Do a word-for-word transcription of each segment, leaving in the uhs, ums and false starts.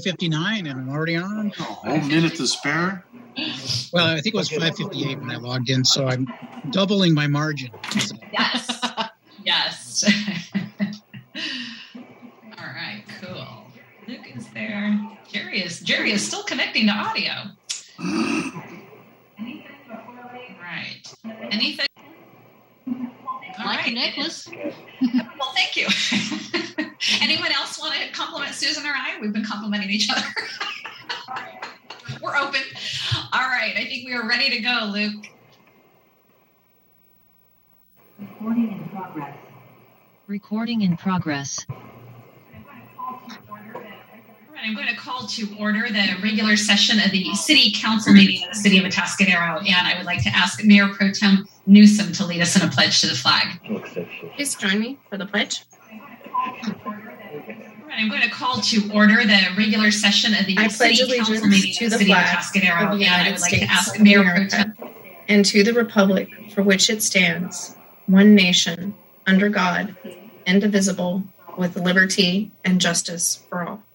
fifty-nine and I'm already on. Oh, a whole minute to spare? Well, I think it was five fifty-eight when I logged in, so I'm doubling my margin. Yes. Yes. All right, cool. Luke is there. Jerry is Jerry is still connecting to audio. Right. Anything? All like right. the necklace. Well, thank you. Anyone else want to compliment Susan or I? We've been complimenting each other. We're open. All right. I think we are ready to go, Luke. Recording in progress. Recording in progress. All right, I'm going to call to order the regular session of the City Council meeting of the City of Atascadero, and I would like to ask Mayor Pro Tem Newsom to lead us in a pledge to the flag. Please join me for the pledge. All right, I'm going to call to order the regular session of the I City pledge Council allegiance meeting to of the the City of flag Atascadero, of the and I United would like to States ask of Mayor Pro America, Tem. and to the republic for which it stands, one nation, under God, indivisible, with liberty and justice for all.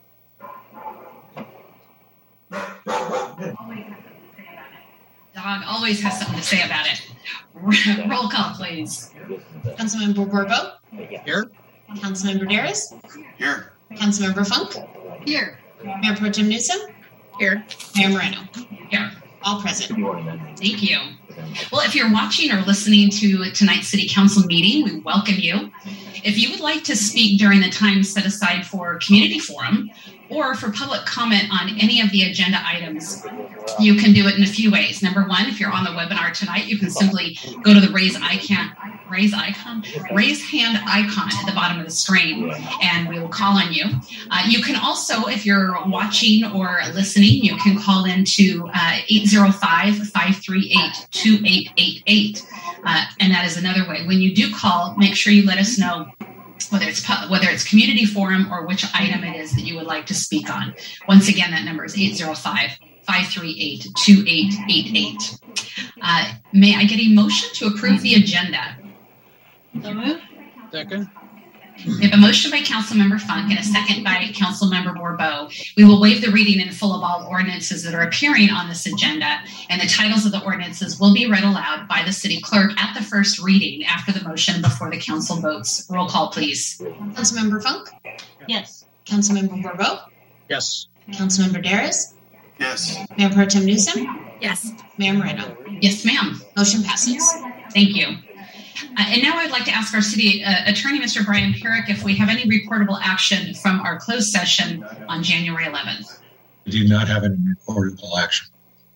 Dog always has something to say about it. Roll call, please. Councilmember Borbo? Here? Councilmember Darris? Here. Councilmember Funk? Here. Mayor Pro Tem Newsom? Here. Mayor Moreno? Here. All present. Thank you. Well, if you're watching or listening to tonight's City Council meeting, we welcome you. If you would like to speak during the time set aside for community forum or for public comment on any of the agenda items, you can do it in a few ways. Number one, if you're on the webinar tonight, you can simply go to the raise icon, raise icon, raise hand icon at the bottom of the screen, and we will call on you. Uh, you can also, if you're watching or listening, you can call into uh, eight zero five, five three eight, two eight eight eight, uh, and that is another way. When you do call, make sure you let us know whether it's pu- whether it's community forum or which item it is that you would like to speak on. Once again, that number is eight zero five, five three eight, two eight eight eight. Uh, may I get a motion to approve the agenda? So move. Second? We have a motion by Councilmember Funk and a second by Councilmember Borbo. We will waive the reading in full of all ordinances that are appearing on this agenda, and the titles of the ordinances will be read aloud by the city clerk at the first reading after the motion before the council votes. Roll call, please. Councilmember Funk? Yes. Councilmember Borbo? Yes. Councilmember Darris? Yes. Mayor Pro Tem Newsom? Yes. Mayor Moreno? Yes, ma'am. Motion passes. Thank you. Uh, and now I'd like to ask our city uh, attorney, Mister Brian Herrick, if we have any reportable action from our closed session on January eleventh. We do not have any reportable action.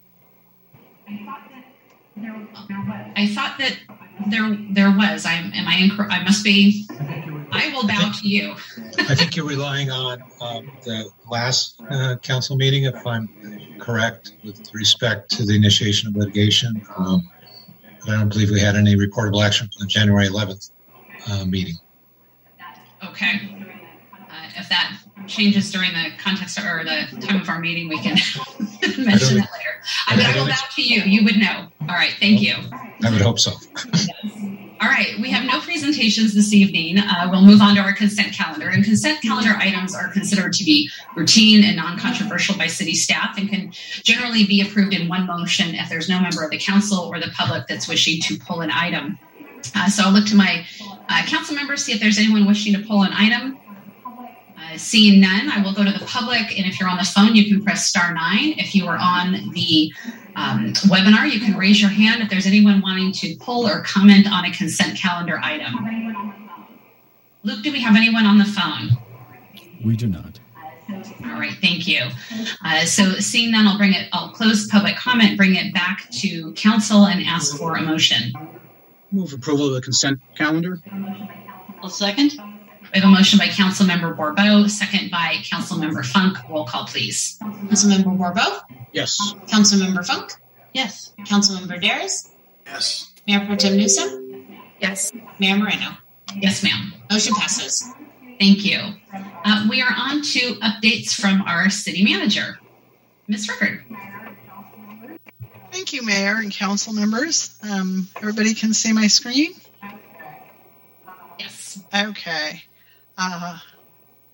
I thought that there there was. I am I incorrect? I must be. I will bow to you. I think you're relying on um, the last uh, council meeting, if I'm correct, with respect to the initiation of litigation. Um, I don't believe we had any reportable action from the January eleventh uh, meeting. Okay. Uh, if that changes during the context of, or the time of our meeting, we can mention that later. I, I will bow to you. You would know. All right. Thank you. I would hope so. All right. We have no presentations this evening. Uh, we'll move on to our consent calendar. And consent calendar items are considered to be routine and non-controversial by city staff and can generally be approved in one motion if there's no member of the council or the public that's wishing to pull an item. Uh, so I'll look to my uh, council members, see if there's anyone wishing to pull an item. Uh, seeing none, I will go to the public. And if you're on the phone, you can press star nine. If you are on the um, webinar, you can raise your hand if there's anyone wanting to pull or comment on a consent calendar item. Luke, do we have anyone on the phone? We do not. All right, thank you. Uh, so seeing none, I'll bring it, I'll close public comment, bring it back to council and ask for a motion. Move approval of the consent calendar. A second. We have a motion by Councilmember Borbo, second by Councilmember Funk. Roll call, please. Councilmember Borbo? Yes. Councilmember Funk? Yes. Councilmember Darris? Yes. Mayor Pro Tem Newsom? Yes. Mayor Moreno? Yes, ma'am. Motion passes. Thank you. Uh, we are on to updates from our city manager. Miz Rickard. Thank you, Mayor and council members. Um, everybody can see my screen? Yes. Okay. Uh,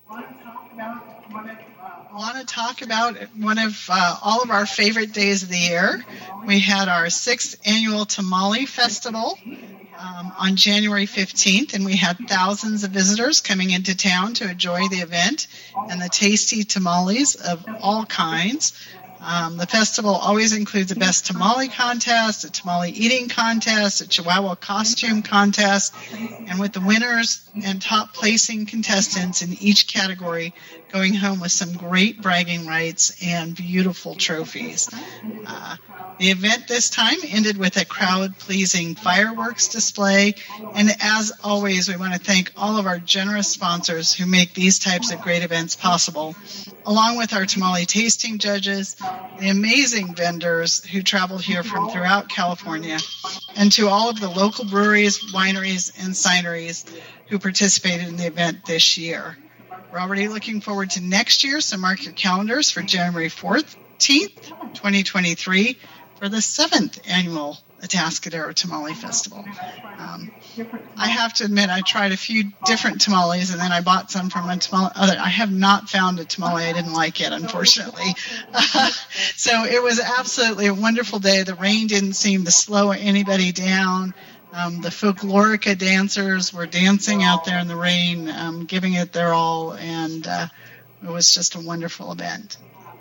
want to talk about one of uh, all of our favorite days of the year. We had our sixth annual Tamale Festival um, on January fifteenth, and we had thousands of visitors coming into town to enjoy the event and the tasty tamales of all kinds. Um, the festival always includes a best tamale contest, a tamale eating contest, a Chihuahua costume contest, and with the winners and top placing contestants in each category going home with some great bragging rights and beautiful trophies. Uh, the event this time ended with a crowd-pleasing fireworks display, and as always, we want to thank all of our generous sponsors who make these types of great events possible, along with our tamale tasting judges, the amazing vendors who traveled here from throughout California, and to all of the local breweries, wineries, and cineries who participated in the event this year. We're already looking forward to next year, so mark your calendars for January fourteenth, twenty twenty-three, for the seventh annual Atascadero Tamale Festival. Um, I have to admit, I tried a few different tamales, and then I bought some from a tamale other. I have not found a tamale I didn't like yet, unfortunately. Uh, so it was absolutely a wonderful day. The rain didn't seem to slow anybody down. Um, the folklorica dancers were dancing out there in the rain, um, giving it their all, and uh, it was just a wonderful event.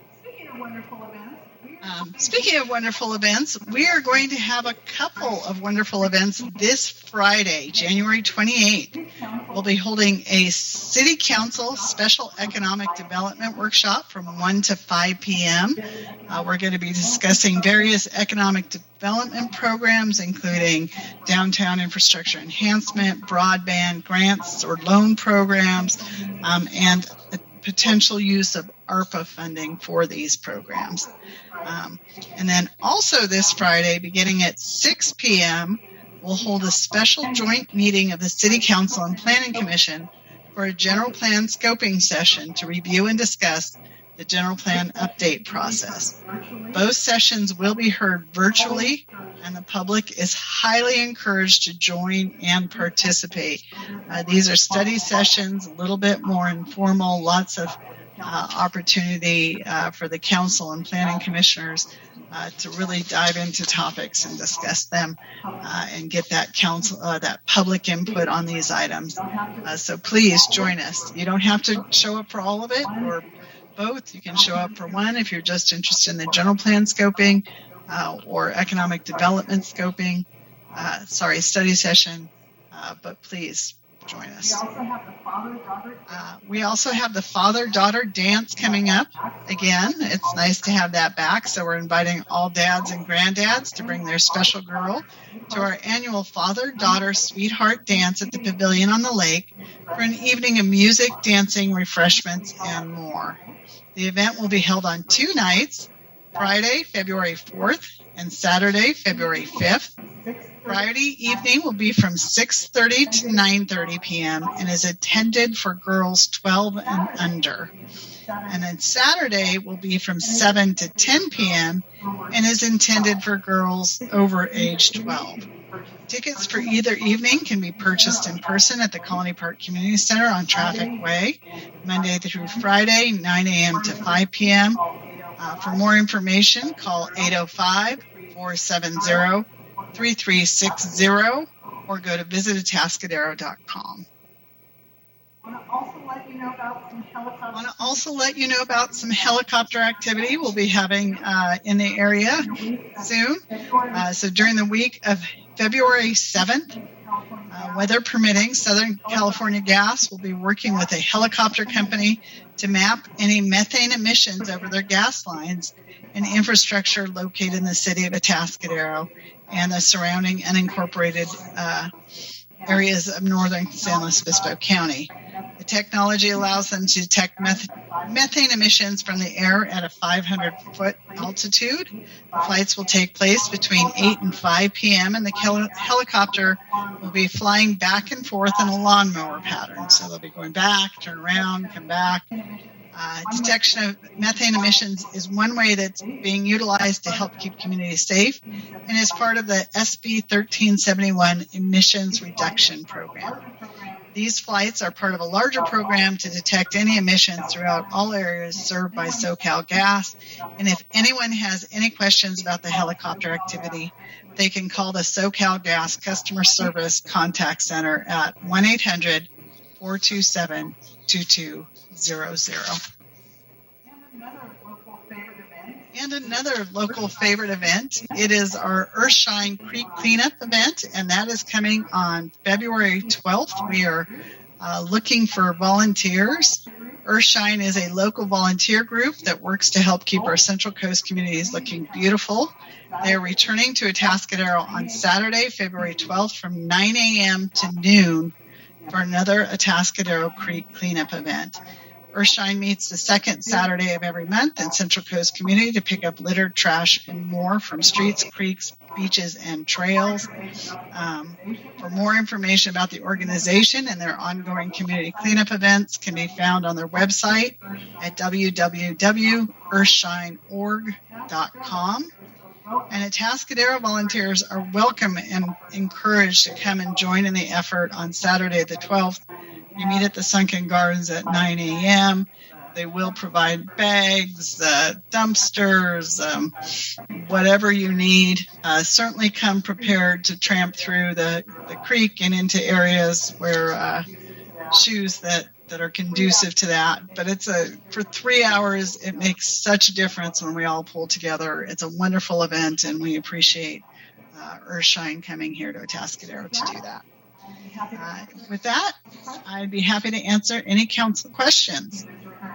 Um, speaking of wonderful events, we are going to have a couple of wonderful events this Friday, January twenty-eighth. We'll be holding a City Council Special Economic Development Workshop from one to five p.m. Uh, we're going to be discussing various economic development programs, including downtown infrastructure enhancement, broadband grants or loan programs, um, and the potential use of ARPA funding for these programs. Um, and then also this Friday, beginning at six p.m., we'll hold a special joint meeting of the City Council and Planning Commission for a general plan scoping session to review and discuss the general plan update process. Both sessions will be heard virtually, and the public is highly encouraged to join and participate. Uh, these are study sessions, a little bit more informal, lots of Uh, opportunity uh, for the council and planning commissioners uh, to really dive into topics and discuss them uh, and get that council, uh, that public input on these items. Uh, so please join us. You don't have to show up for all of it or both. You can show up for one if you're just interested in the general plan scoping uh, or economic development scoping, uh, sorry, study session, uh, but please join us. Uh, we also have the father-daughter dance coming up. Again, it's nice to have that back, so we're inviting all dads and granddads to bring their special girl to our annual father-daughter sweetheart dance at the Pavilion on the Lake for an evening of music, dancing, refreshments, and more. The event will be held on two nights, Friday, February fourth, and Saturday, February fifth. Friday evening will be from six thirty to nine thirty p.m. and is intended for girls twelve and under. And then Saturday will be from seven to ten p.m. and is intended for girls over age twelve. Tickets for either evening can be purchased in person at the Colony Park Community Center on Traffic Way, Monday through Friday, nine a.m. to five p.m. Uh, for more information, call eight oh five, four seven zero, three three six zero or go to visit atascadero dot com. I want to also let you know about some helicopter, want to also let you know about some helicopter activity we'll be having uh, in the area soon. Uh, so during the week of February seventh, uh, weather permitting, Southern California Gas will be working with a helicopter company to map any methane emissions over their gas lines and infrastructure located in the city of Atascadero and the surrounding unincorporated uh, areas of northern San Luis Obispo County. The technology allows them to detect meth- methane emissions from the air at a five hundred foot altitude. The flights will take place between eight and five p.m., and the hel- helicopter will be flying back and forth in a lawnmower pattern. So they'll be going back, turn around, come back. Uh, detection of methane emissions is one way that's being utilized to help keep communities safe and is part of the S B thirteen seventy-one emissions reduction program. These flights are part of a larger program to detect any emissions throughout all areas served by SoCal Gas. And if anyone has any questions about the helicopter activity, they can call the SoCal Gas Customer Service Contact Center at one eight hundred, four two seven, two two zero zero. And another local favorite event, it is our Earthshine Creek Cleanup event, and that is coming on February twelfth. We are uh, looking for volunteers. Earthshine is a local volunteer group that works to help keep our Central Coast communities looking beautiful. They are returning to Atascadero on Saturday, February twelfth from nine a.m. to noon for another Atascadero Creek Cleanup event. Earthshine meets the second Saturday of every month in Central Coast community to pick up litter, trash, and more from streets, creeks, beaches, and trails. Um, for more information about the organization and their ongoing community cleanup events can be found on their website at w w w dot earthshine org dot com. And Atascadero volunteers are welcome and encouraged to come and join in the effort on Saturday the twelfth. You meet at the Sunken Gardens at nine a.m. They will provide bags, uh, dumpsters, um, whatever you need. Uh, certainly come prepared to tramp through the, the creek and into areas where uh, shoes that, that are conducive to that. But it's a for three hours, it makes such a difference when we all pull together. It's a wonderful event, and we appreciate uh, Earthshine coming here to Atascadero to do that. Uh, with that, I'd be happy to answer any council questions.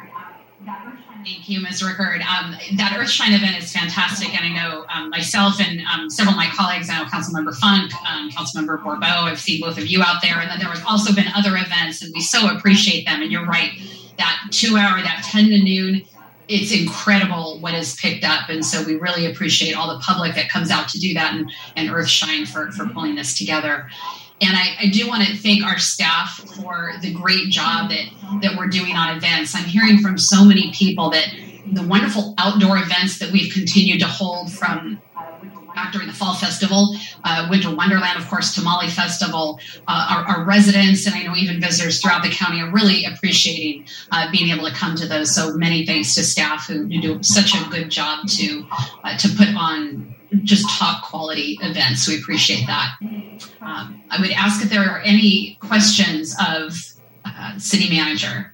Thank you, Miz Rickard. Um, that Earthshine event is fantastic, and I know um, myself and um, several of my colleagues, I know Councilmember Funk, um, Councilmember Bourbeau, I've seen both of you out there, and then there has also been other events, and we so appreciate them. And you're right, that two hour, that ten to noon, it's incredible what is picked up, and so we really appreciate all the public that comes out to do that, and, and Earthshine for, for pulling this together. And I, I do want to thank our staff for the great job that, that we're doing on events. I'm hearing from so many people that the wonderful outdoor events that we've continued to hold from back during the Fall Festival, uh, Winter Wonderland, of course, Tamale Festival, uh, our, our residents, and I know even visitors throughout the county are really appreciating uh, being able to come to those. So many thanks to staff who, who do such a good job to uh, to put on just top quality events. We appreciate that. Um, I would ask if there are any questions of uh, City Manager.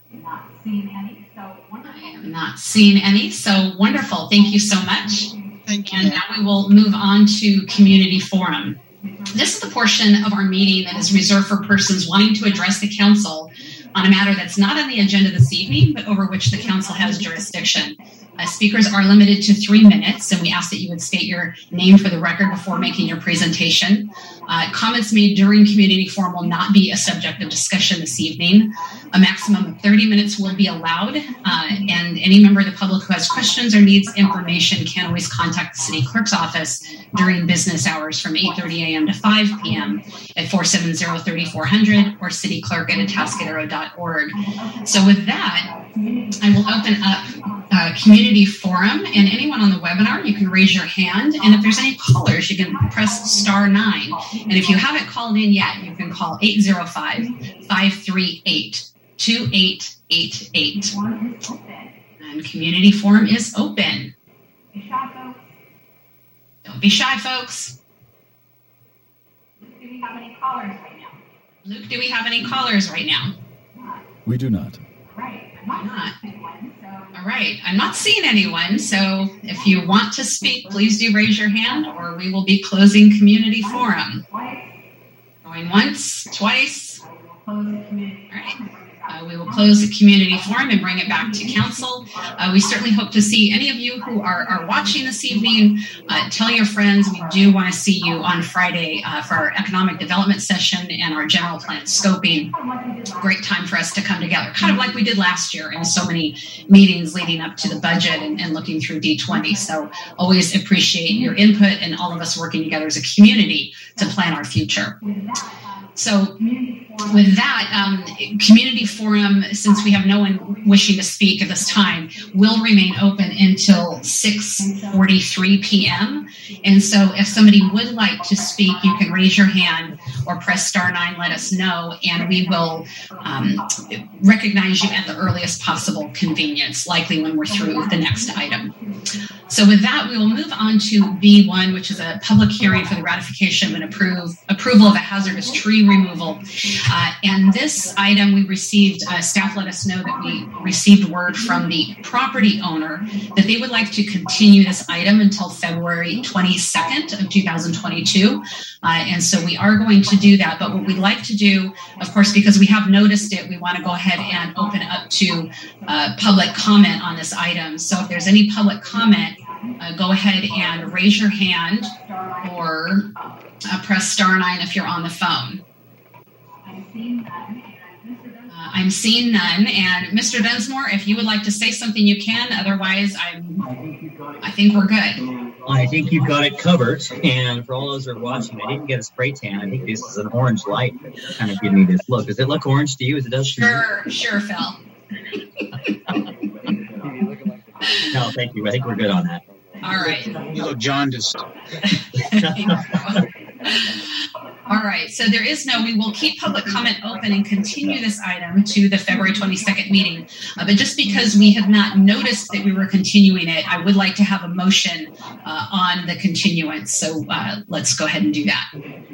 I am not seeing any, so wonderful. Thank you so much. Thank you. And now we will move on to Community Forum. This is the portion of our meeting that is reserved for persons wanting to address the council on a matter that's not on the agenda this evening, but over which the council has jurisdiction. Uh, speakers are limited to three minutes, and we ask that you would state your name for the record before making your presentation. Uh, comments made during Community Forum will not be a subject of discussion this evening. A maximum of thirty minutes will be allowed, uh, and any member of the public who has questions or needs information can always contact the City Clerk's office during business hours from eight thirty a.m. to five p.m. at four seven zero, three four zero zero or cityclerk at atascadero dot org. So with that, I will open up uh, Community Forum, and anyone on the webinar, you can raise your hand, and if there's any callers, you can press star nine. And if you haven't called in yet, you can call eight zero five, five three eight, two eight eight eight. And Community Forum is open. Don't be shy, folks. Do we have any callers right now? Luke, do we have any callers right now? We do not. Right. Why not? All right. I'm not seeing anyone, so if you want to speak, please do raise your hand, or we will be closing Community Forum. Going once, twice. All right. Uh, we will close the Community Forum and bring it back to Council. Uh, we certainly hope to see any of you who are, are watching this evening. Uh, tell your friends. We do want to see you on Friday uh, for our economic development session and our general plan scoping. Great time for us to come together, kind of like we did last year in so many meetings leading up to the budget and, and looking through D twenty. So always appreciate your input and all of us working together as a community to plan our future. So with that, um, community forum, since we have no one wishing to speak at this time, will remain open until six forty-three p.m. And so if somebody would like to speak, you can raise your hand or press star nine, let us know, and we will um, recognize you at the earliest possible convenience, likely when we're through the next item. So with that, we will move on to B one, which is a public hearing for the ratification and approve, approval of a hazardous tree removal. Uh, and this item we received, uh, staff let us know that we received word from the property owner that they would like to continue this item until February twenty-second of two thousand twenty-two. Uh, and so we are going to do that. But what we'd like to do, of course, because we have noticed it, we want to go ahead and open up to uh, public comment on this item. So if there's any public comment, Uh, go ahead and raise your hand or uh, press star nine if you're on the phone. Uh, I'm seeing none. And Mister Densmore, if you would like to say something, you can. Otherwise, I'm, I think we're good. I think you've got it covered. And for all those who are watching, I didn't get a spray tan. I think this is an orange light that kind of give me this look. Does it look orange to you as it does to you? Sure, sure, Phil. No, thank you. I think we're good on that. All right. You look jaundiced. All right. So there is no, we will keep public comment open and continue this item to the February twenty-second meeting. Uh, but just because we have not noticed that we were continuing it, I would like to have a motion uh, on the continuance. So uh, let's go ahead and do that.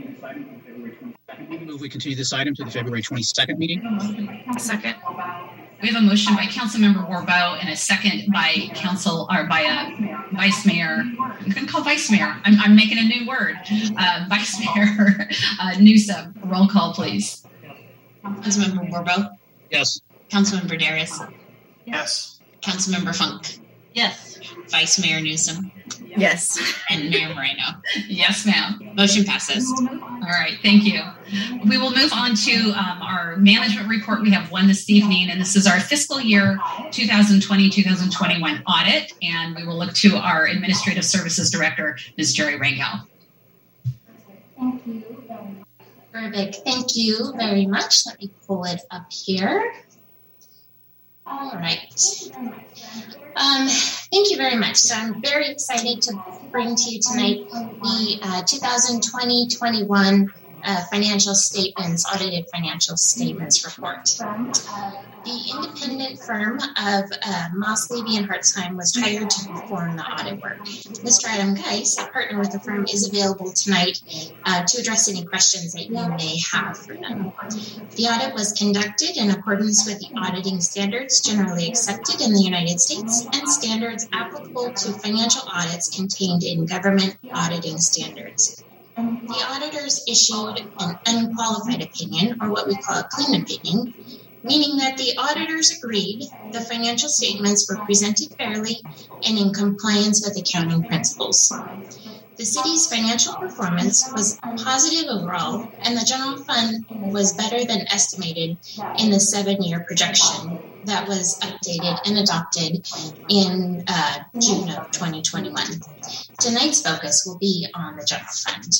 Move we continue this item to the February twenty-second meeting. Second. We have a motion by Councilmember Warbo and a second by Council or by a Vice Mayor. I'm going to call Vice Mayor. I'm, I'm making a new word. Uh, Vice Mayor uh, Newsom. Roll call, please. Councilmember Warbo. Yes. Councilmember Darius. Yes. Councilmember Funk. Yes. Vice Mayor Newsom. Yes. And Mayor Moreno. Yes, ma'am. Motion passes. All right, thank you. We will move on to um, our management report. We have one this evening, and this is our fiscal year twenty twenty to twenty twenty-one audit, and we will look to our Administrative Services Director, Miz Jerry Rangel. Thank you. Perfect. Thank you very much. Let me pull it up here. All right. Um, thank you very much. So I'm very excited to bring to you tonight the uh, twenty twenty to twenty-one uh, financial statements, audited financial statements report. The independent firm of uh, Moss, Levy, and Hartzheim was hired to perform the audit work. Mister Adam Geis, a partner with the firm, is available tonight uh, to address any questions that you may have for them. The audit was conducted in accordance with the auditing standards generally accepted in the United States and standards applicable to financial audits contained in government auditing standards. The auditors issued an unqualified opinion, or what we call a clean opinion, meaning that the auditors agreed the financial statements were presented fairly and in compliance with accounting principles. The city's financial performance was positive overall, and the general fund was better than estimated in the seven-year projection that was updated and adopted in uh, June of twenty twenty-one. Tonight's focus will be on the general fund.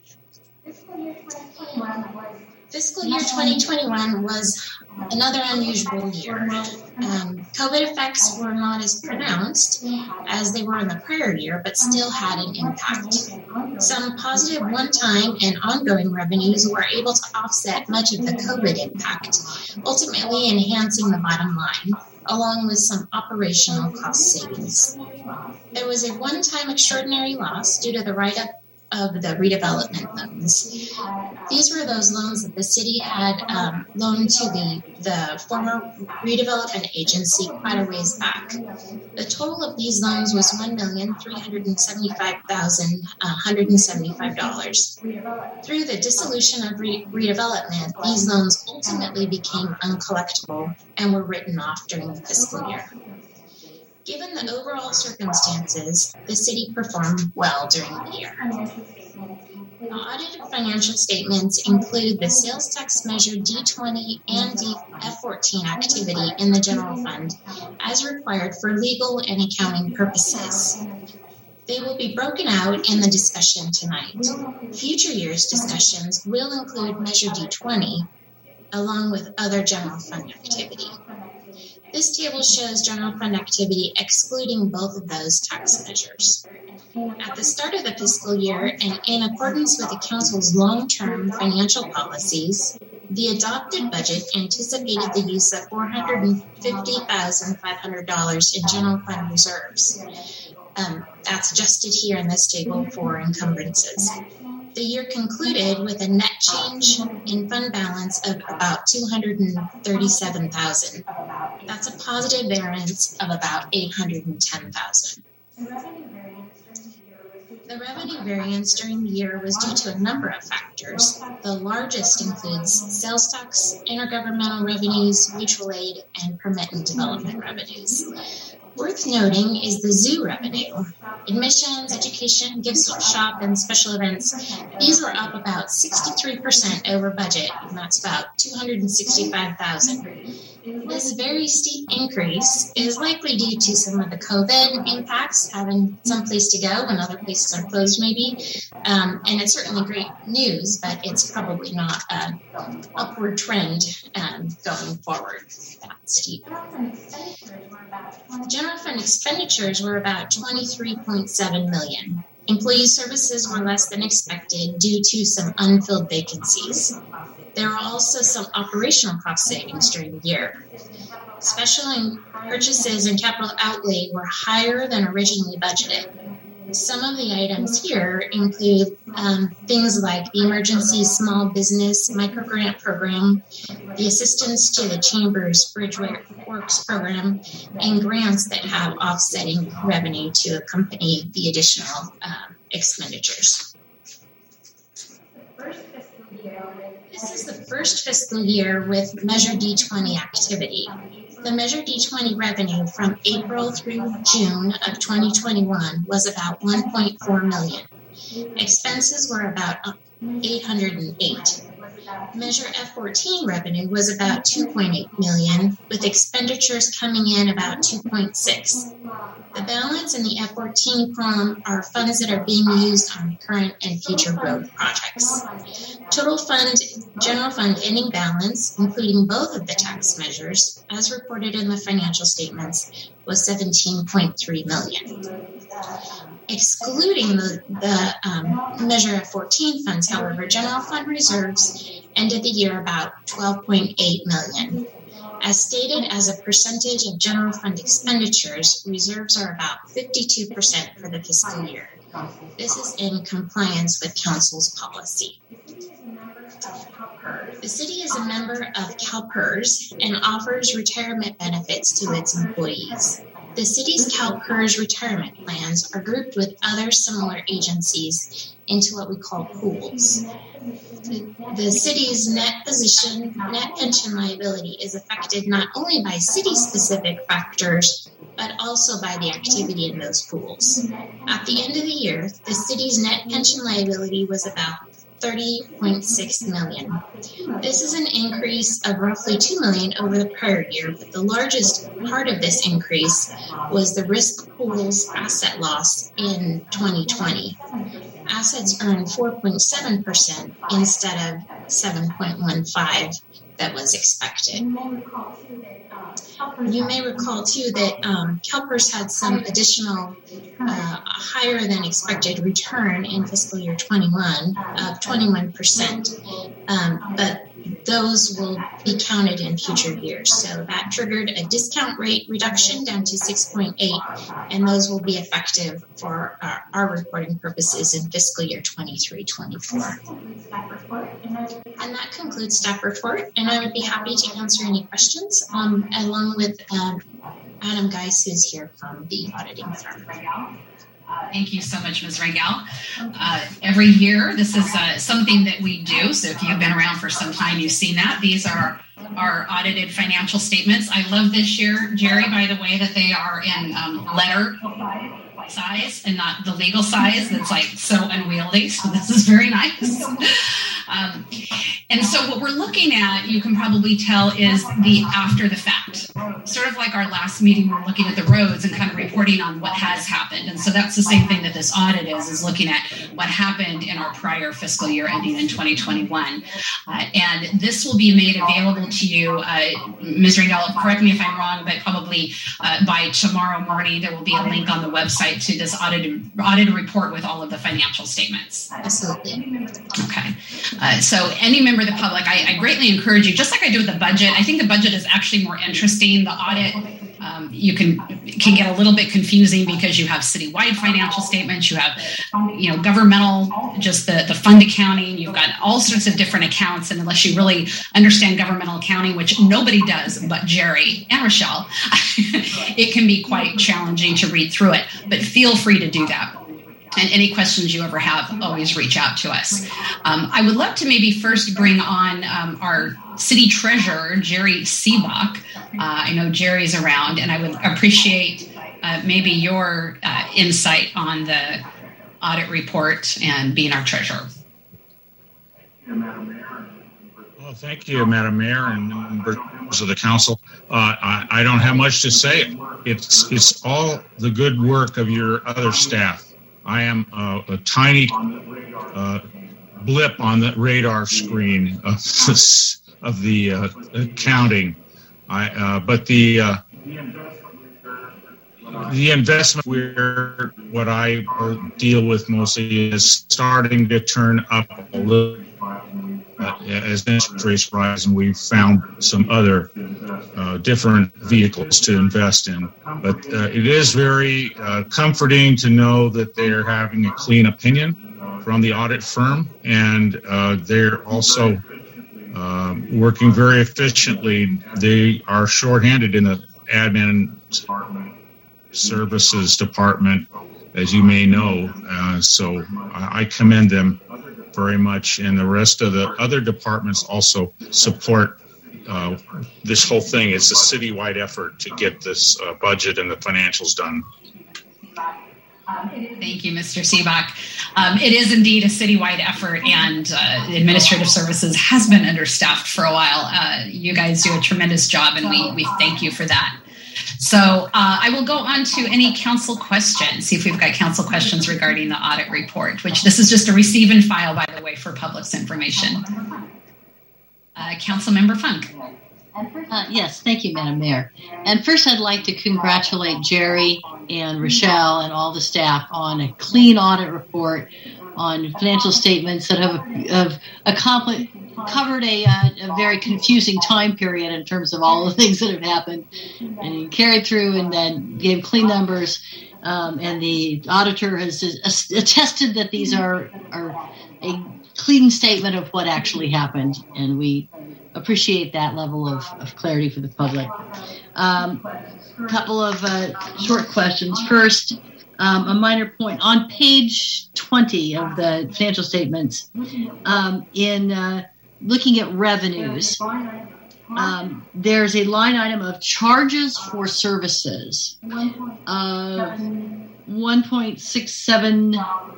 Fiscal year twenty twenty-one was another unusual year. Um, COVID effects were not as pronounced as they were in the prior year, but still had an impact. Some positive one-time and ongoing revenues were able to offset much of the COVID impact, ultimately enhancing the bottom line, along with some operational cost savings. There was a one-time extraordinary loss due to the write-up of the redevelopment loans. These were those loans that the city had um, loaned to the, the former redevelopment agency quite a ways back. The total of these loans was one million three hundred seventy-five thousand one hundred seventy-five dollars. Through the dissolution of re- redevelopment, these loans ultimately became uncollectible and were written off during the fiscal year. Given the overall circumstances, the city performed well during the year. The audited financial statements include the sales tax measure D twenty and D F fourteen activity in the general fund as required for legal and accounting purposes. They will be broken out in the discussion tonight. Future years' discussions will include Measure D twenty, along with other general fund activity. This table shows general fund activity excluding both of those tax measures. At the start of the fiscal year, and in accordance with the Council's long-term financial policies, the adopted budget anticipated the use of four hundred fifty thousand five hundred dollars in general fund reserves. Um, that's adjusted here in this table for encumbrances. The year concluded with a net change in fund balance of about two hundred thirty-seven thousand dollars. That's a positive variance of about eight hundred ten thousand dollars. The revenue variance during the year was due to a number of factors. The largest includes sales tax, intergovernmental revenues, mutual aid, and permit and development revenues. Worth noting is the zoo revenue. Admissions, education, gift shop, and special events, these were up about sixty-three percent over budget, and that's about two hundred sixty-five thousand dollars. This very steep increase is likely due to some of the COVID impacts, having some place to go when other places are closed maybe. Um, and it's certainly great news, but it's probably not an upward trend um, going forward that steep. The general fund expenditures were about twenty-three point seven million dollars. Employee services were less than expected due to some unfilled vacancies. There were also some operational cost savings during the year. Special purchases and capital outlay were higher than originally budgeted. Some of the items here include um, things like the Emergency Small Business Microgrant Program, the assistance to the Chamber's Bridge Works program, and grants that have offsetting revenue to accompany the additional um, expenditures. This is the first fiscal year with Measure D twenty activity. The Measure D twenty revenue from April through June of twenty twenty-one was about one point four million dollars. Expenses were about eight hundred eight. Measure F fourteen revenue was about two point eight million dollars, with expenditures coming in about two point six. The balance in the F fourteen column are funds that are being used on current and future road projects. Total fund, general fund ending balance, including both of the tax measures, as reported in the financial statements, was seventeen point three million dollars. Excluding the, the um, Measure F fourteen funds, however, general fund reserves ended the year about twelve point eight million dollars. As stated as a percentage of general fund expenditures, reserves are about fifty-two percent for the fiscal year. This is in compliance with Council's policy. The city is a member of CalPERS and offers retirement benefits to its employees. The city's CalPERS retirement plans are grouped with other similar agencies into what we call pools. The, the city's net position, net pension liability is affected not only by city-specific factors, but also by the activity in those pools. At the end of the year, the city's net pension liability was about thirty point six million dollars. This is an increase of roughly two million dollars over the prior year, but the largest part of this increase was the risk pool's asset loss in twenty twenty. Assets earned four point seven percent instead of seven point one five that was expected. You may recall, too, that um, CalPERS had some additional uh, higher than expected return in fiscal year twenty-one of twenty-one percent, um, but those will be counted in future years. So that triggered a discount rate reduction down to six point eight, and those will be effective for our, our reporting purposes in fiscal year twenty-three twenty-four. And that concludes staff report, and I would be happy to answer any questions um, along with um, Adam Geis, who's here from the auditing firm. Thank you so much, Miz Rangel. Uh, every year, this is uh, something that we do. So if you've been around for some time, you've seen that. These are our audited financial statements. I love this year, Jerry, by the way, that they are in um, letter size and not the legal size that's like so unwieldy. So this is very nice. Um, and so what we're looking at, you can probably tell, is the after the fact. Sort of like our last meeting, we're looking at the roads and kind of reporting on what has happened. And so that's the same thing that this audit is, is looking at what happened in our prior fiscal year ending in twenty twenty-one. Uh, and this will be made available to you. Uh, Miz Randall, correct me if I'm wrong, but probably uh, by tomorrow morning, there will be a link on the website to this audited, audited report with all of the financial statements. Absolutely. Okay. Uh, so any member of the public, I, I greatly encourage you, just like I do with the budget. I think the budget is actually more interesting. The audit, um, you can can get a little bit confusing because you have citywide financial statements, you have, you know, governmental, just the, the fund accounting, you've got all sorts of different accounts. And unless you really understand governmental accounting, which nobody does but Jerry and Rochelle, it can be quite challenging to read through it. But feel free to do that. And any questions you ever have, always reach out to us. Um, I would love to maybe first bring on um, our city treasurer, Jerry Seebach. Uh, I know Jerry's around, and I would appreciate uh, maybe your uh, insight on the audit report and being our treasurer. Well, thank you, Madam Mayor and members of the council. Uh, I, I don't have much to say. It's it's all the good work of your other staff. I am uh, a tiny uh, blip on the radar screen of this, of the uh, accounting. I, uh, but the uh, the investment, where what I deal with mostly is starting to turn up a little uh, as interest rates rise, and we've found some other uh, different vehicles to invest in. But uh, it is very uh, comforting to know that they're having a clean opinion from the audit firm, and uh, they're also uh, working very efficiently. They are shorthanded in the admin services department, as you may know. Uh, so I commend them very much, and the rest of the other departments also support uh, this whole thing. It's a citywide effort to get this uh, budget and the financials done. Thank you, Mister Seebach. Um, it is indeed a citywide effort, and uh, administrative services has been understaffed for a while. Uh, you guys do a tremendous job, and we, we thank you for that. So uh, I will go on to any council questions, see if we've got council questions regarding the audit report, which this is just a receive and file, by the way, for public's information. Uh, Councilmember Funk. Uh, yes, thank you, Madam Mayor. And first, I'd like to congratulate Jerry and Rochelle and all the staff on a clean audit report on financial statements that have, have accomplished, covered a, uh, a very confusing time period in terms of all the things that have happened, and carried through and then gave clean numbers. Um, and the auditor has attested that these are, are a clean statement of what actually happened, and we appreciate that level of, of clarity for the public. Um, a couple of uh, short questions. First, um, a minor point. On page twenty of the financial statements, um, in uh, looking at revenues, um, there's a line item of charges for services of one point six seven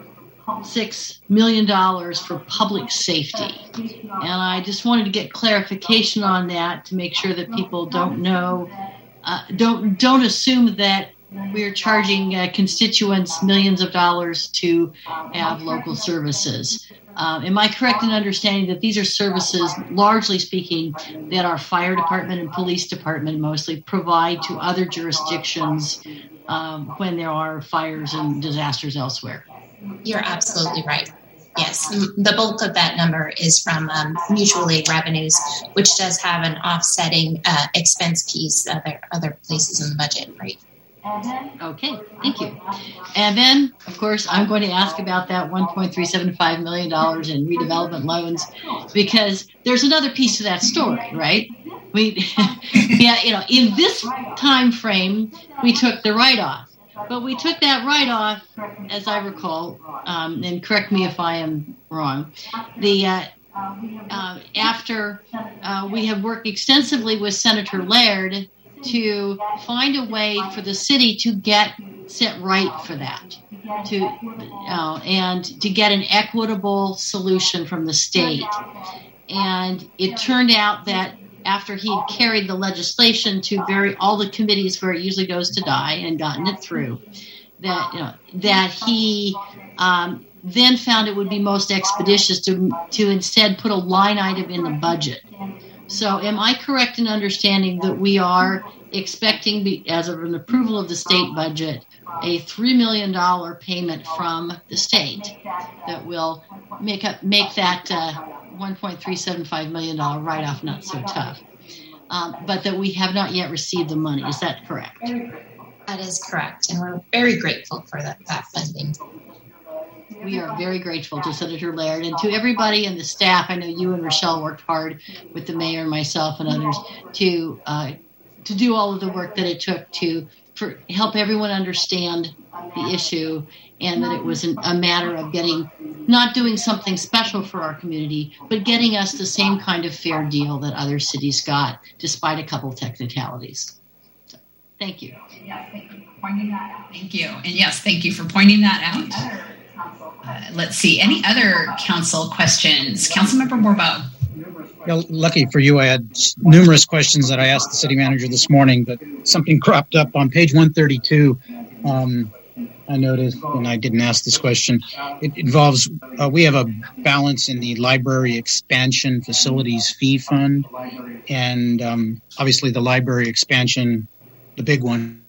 six million dollars for public safety. And I just wanted to get clarification on that to make sure that people don't know, uh, don't don't assume that we're charging uh, constituents millions of dollars to have local services. Uh, am I correct in understanding that these are services, largely speaking, that our fire department and police department mostly provide to other jurisdictions um, when there are fires and disasters elsewhere? You're absolutely right. Yes, the bulk of that number is from um, mutual aid revenues, which does have an offsetting uh, expense piece other other places in the budget, right? Okay, thank you. And then, of course, I'm going to ask about that one point three seven five million dollars in redevelopment loans, because there's another piece to that story, right? We, yeah, you know, in this time frame, we took the write-off. But we took that write-off, as I recall, um, and correct me if I am wrong, the uh, uh, after uh, we have worked extensively with Senator Laird to find a way for the city to get set right for that. to uh, and to get an equitable solution from the state. And it turned out that after he carried the legislation to very all the committees where it usually goes to die and gotten it through, that you know, that he um, then found it would be most expeditious to to instead put a line item in the budget. So am I correct in understanding that we are expecting, as of an approval of the state budget, a three million dollars payment from the state that will make up make that uh, one point three seven five million dollars write-off not so tough, um, but that we have not yet received the money. Is that correct? That is correct, and we're very grateful for that, that funding. We are very grateful to Senator Laird and to everybody and the staff. I know you and Rochelle worked hard with the mayor and myself and others to uh, to do all of the work that it took to for help everyone understand the issue, and that it was an, a matter of getting, not doing something special for our community, but getting us the same kind of fair deal that other cities got, despite a couple technicalities. So, thank you. Thank you. And yes, thank you for pointing that out. Uh, let's see. Any other council questions? Councilmember Bourbeau. Yeah, lucky for you, I had numerous questions that I asked the city manager this morning, but something cropped up on page one thirty-two. Um, I noticed, and I didn't ask this question. It involves, uh, we have a balance in the library expansion facilities fee fund. And um, obviously the library expansion, the big one,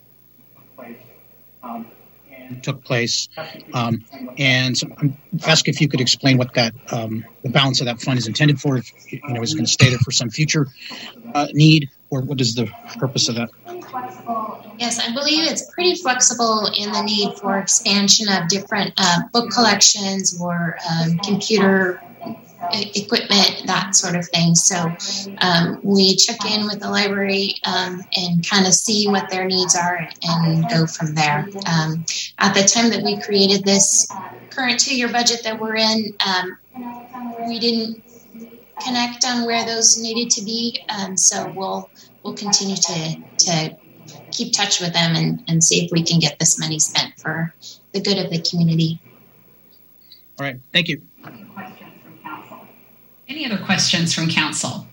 um, took place. Um, and so I'm asking if you could explain what that, um, the balance of that fund is intended for. If, you know, is it going to stay there for some future uh, need, or what is the purpose of that? Yes, I believe it's pretty flexible in the need for expansion of different uh, book collections or um, computer equipment, that sort of thing. So um, we check in with the library um, and kind of see what their needs are and go from there. Um, at the time that we created this current two-year budget that we're in, um, we didn't connect on where those needed to be. Um, so we'll we'll continue to to keep touch with them and, and see if we can get this money spent for the good of the community. All right. Thank you. Any other questions from council?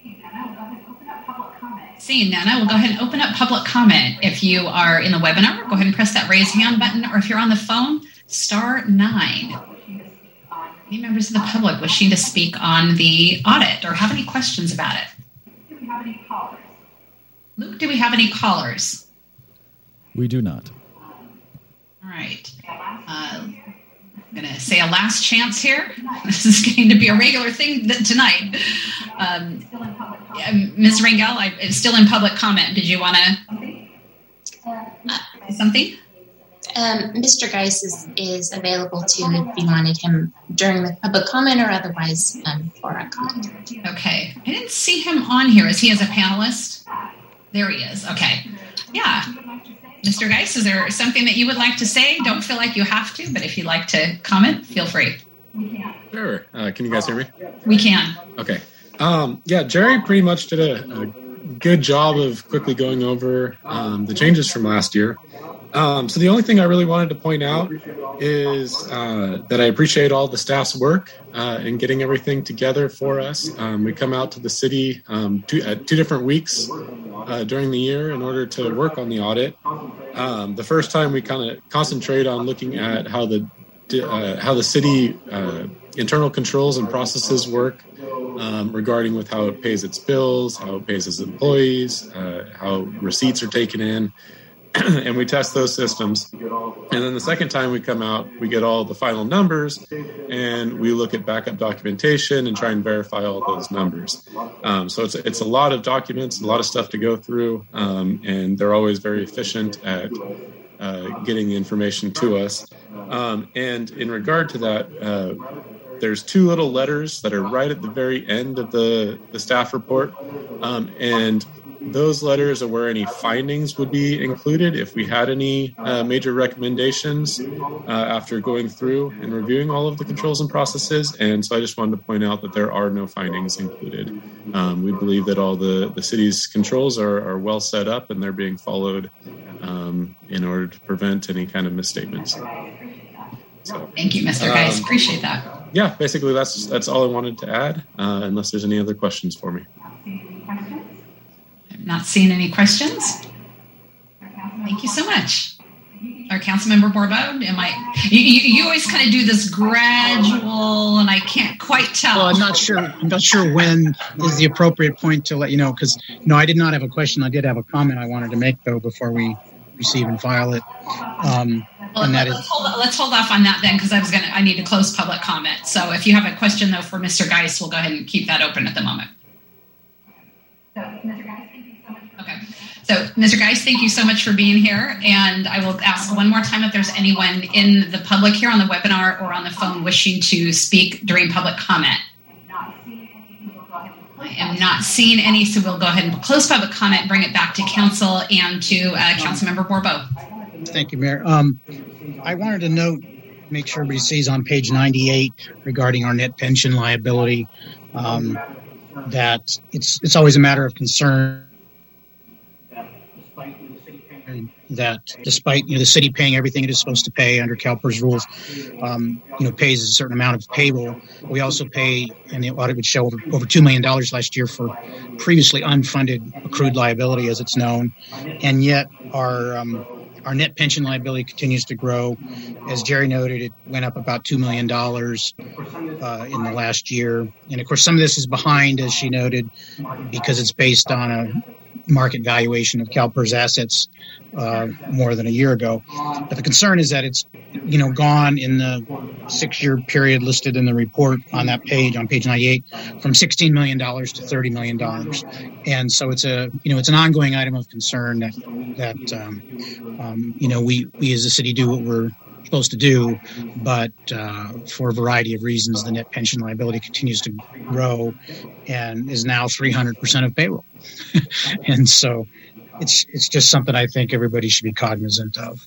Seeing none, I will go ahead and open up public comment. If you are in the webinar, go ahead and press that raise hand button, or if you're on the phone, star nine. Any members of the public wishing to speak on the audit or have any questions about it? Do we have any callers? Luke, do we have any callers? We do not. All right. Uh, I'm going to say a last chance here. This is going to be a regular thing th- tonight. Um, Miz Rangel, I'm still in public comment. Did you want to say something? Um, Mister Geis is, is available too if you wanted him during the public comment or otherwise um, for a comment. Okay. I didn't see him on here. Is he as a panelist? There he is. Okay. Yeah. Mister Geis, is there something that you would like to say? Don't feel like you have to, but if you'd like to comment, feel free. Sure. Uh, can you guys hear me? We can. Okay. Um, yeah, Jerry pretty much did a, a good job of quickly going over um, the changes from last year. Um, so the only thing I really wanted to point out is uh, that I appreciate all the staff's work uh, in getting everything together for us. Um, we come out to the city um, two, at two different weeks uh, during the year in order to work on the audit. Um, the first time we kind of concentrate on looking at how the uh, how the city uh, internal controls and processes work um, regarding with how it pays its bills, how it pays its employees, uh, how receipts are taken in. And we test those systems. And then the second time we come out, we get all the final numbers and we look at backup documentation and try and verify all those numbers. Um, so it's, it's a lot of documents, a lot of stuff to go through, um, and they're always very efficient at uh, getting the information to us. Um, and in regard to that, uh, there's two little letters that are right at the very end of the, the staff report. Um, and those letters are where any findings would be included if we had any uh, major recommendations uh, after going through and reviewing all of the controls and processes. And so I just wanted to point out that there are no findings included. Um, we believe that all the, the city's controls are, are well set up and they're being followed um, in order to prevent any kind of misstatements. So, thank you, Mister Geis. Um, Appreciate that. Yeah, basically that's that's all I wanted to add. Uh, unless there's any other questions for me. I'm not seeing any questions. Thank you so much. Our Councilmember Bourbeau, am I? You, you, you always kind of do this gradual, and I can't quite tell. Well, I'm not sure. I'm not sure when is the appropriate point to let you know, because no, I did not have a question. I did have a comment I wanted to make though before we receive and file it. Um, well, and that let's, is, hold, let's hold off on that then, because I was gonna. I need to close public comment. So if you have a question though for Mister Geis, we'll go ahead and keep that open at the moment. Okay. So, Mister Geis, thank you so much for being here. And I will ask one more time if there's anyone in the public here on the webinar or on the phone wishing to speak during public comment. I am not seeing any, so we'll go ahead and close public comment, bring it back to council and to uh, Councilmember Bourbeau. Thank you, Mayor. Um, I wanted to note, make sure everybody sees on page ninety-eight regarding our net pension liability, um, that it's it's always a matter of concern that despite you know the city paying everything it is supposed to pay under CalPERS rules, um, you know pays a certain amount of payroll. We also pay, and the audit would show over, over two million dollars last year for previously unfunded accrued liability, as it's known, and yet our um, our net pension liability continues to grow. As Jerry noted, it went up about two million dollars uh, in the last year, and of course some of this is behind, as she noted, because it's based on a market valuation of CalPERS assets uh, more than a year ago. But the concern is that it's, you know, gone in the six-year period listed in the report on that page, on page ninety-eight, from sixteen million dollars to thirty million dollars. And so it's a, you know, it's an ongoing item of concern that, that um, um, you know, we, we as a city do what we're supposed to do, but uh, for a variety of reasons, the net pension liability continues to grow and is now three hundred percent of payroll. And so it's it's just something I think everybody should be cognizant of.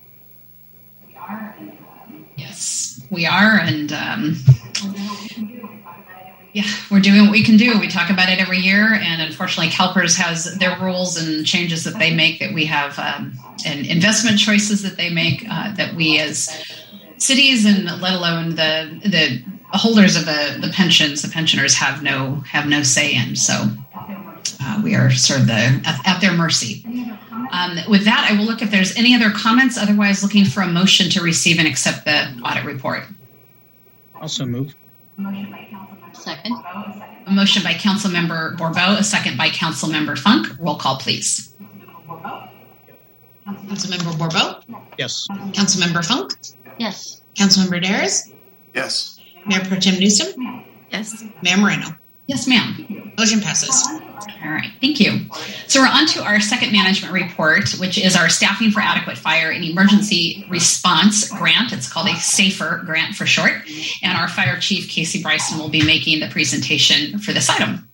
Yes, we are. And um, yeah, we're doing what we can do. We talk about it every year. And unfortunately, CalPERS has their rules and changes that they make that we have um, and investment choices that they make uh, that we as cities and let alone the the holders of the, the pensions, the pensioners have no have no say in. So uh, we are sort of the at, at their mercy. Um, with that, I will look if there's any other comments. Otherwise, looking for a motion to receive and accept the audit report. Also move. Second. A motion by Councilmember Bourbeau, a second by Councilmember Funk. Roll call, please. Councilmember Bourbeau? Yes. Councilmember Funk? Yes. Councilmember Darris? Yes. Mayor Pro Tem Newsom? Yes. Mayor Moreno? Yes, ma'am. Motion passes. All right, thank you. So we're on to our second management report, which is our Staffing for Adequate Fire and Emergency Response Grant. It's called a SAFER grant for short. And our Fire Chief, Casey Bryson, will be making the presentation for this item.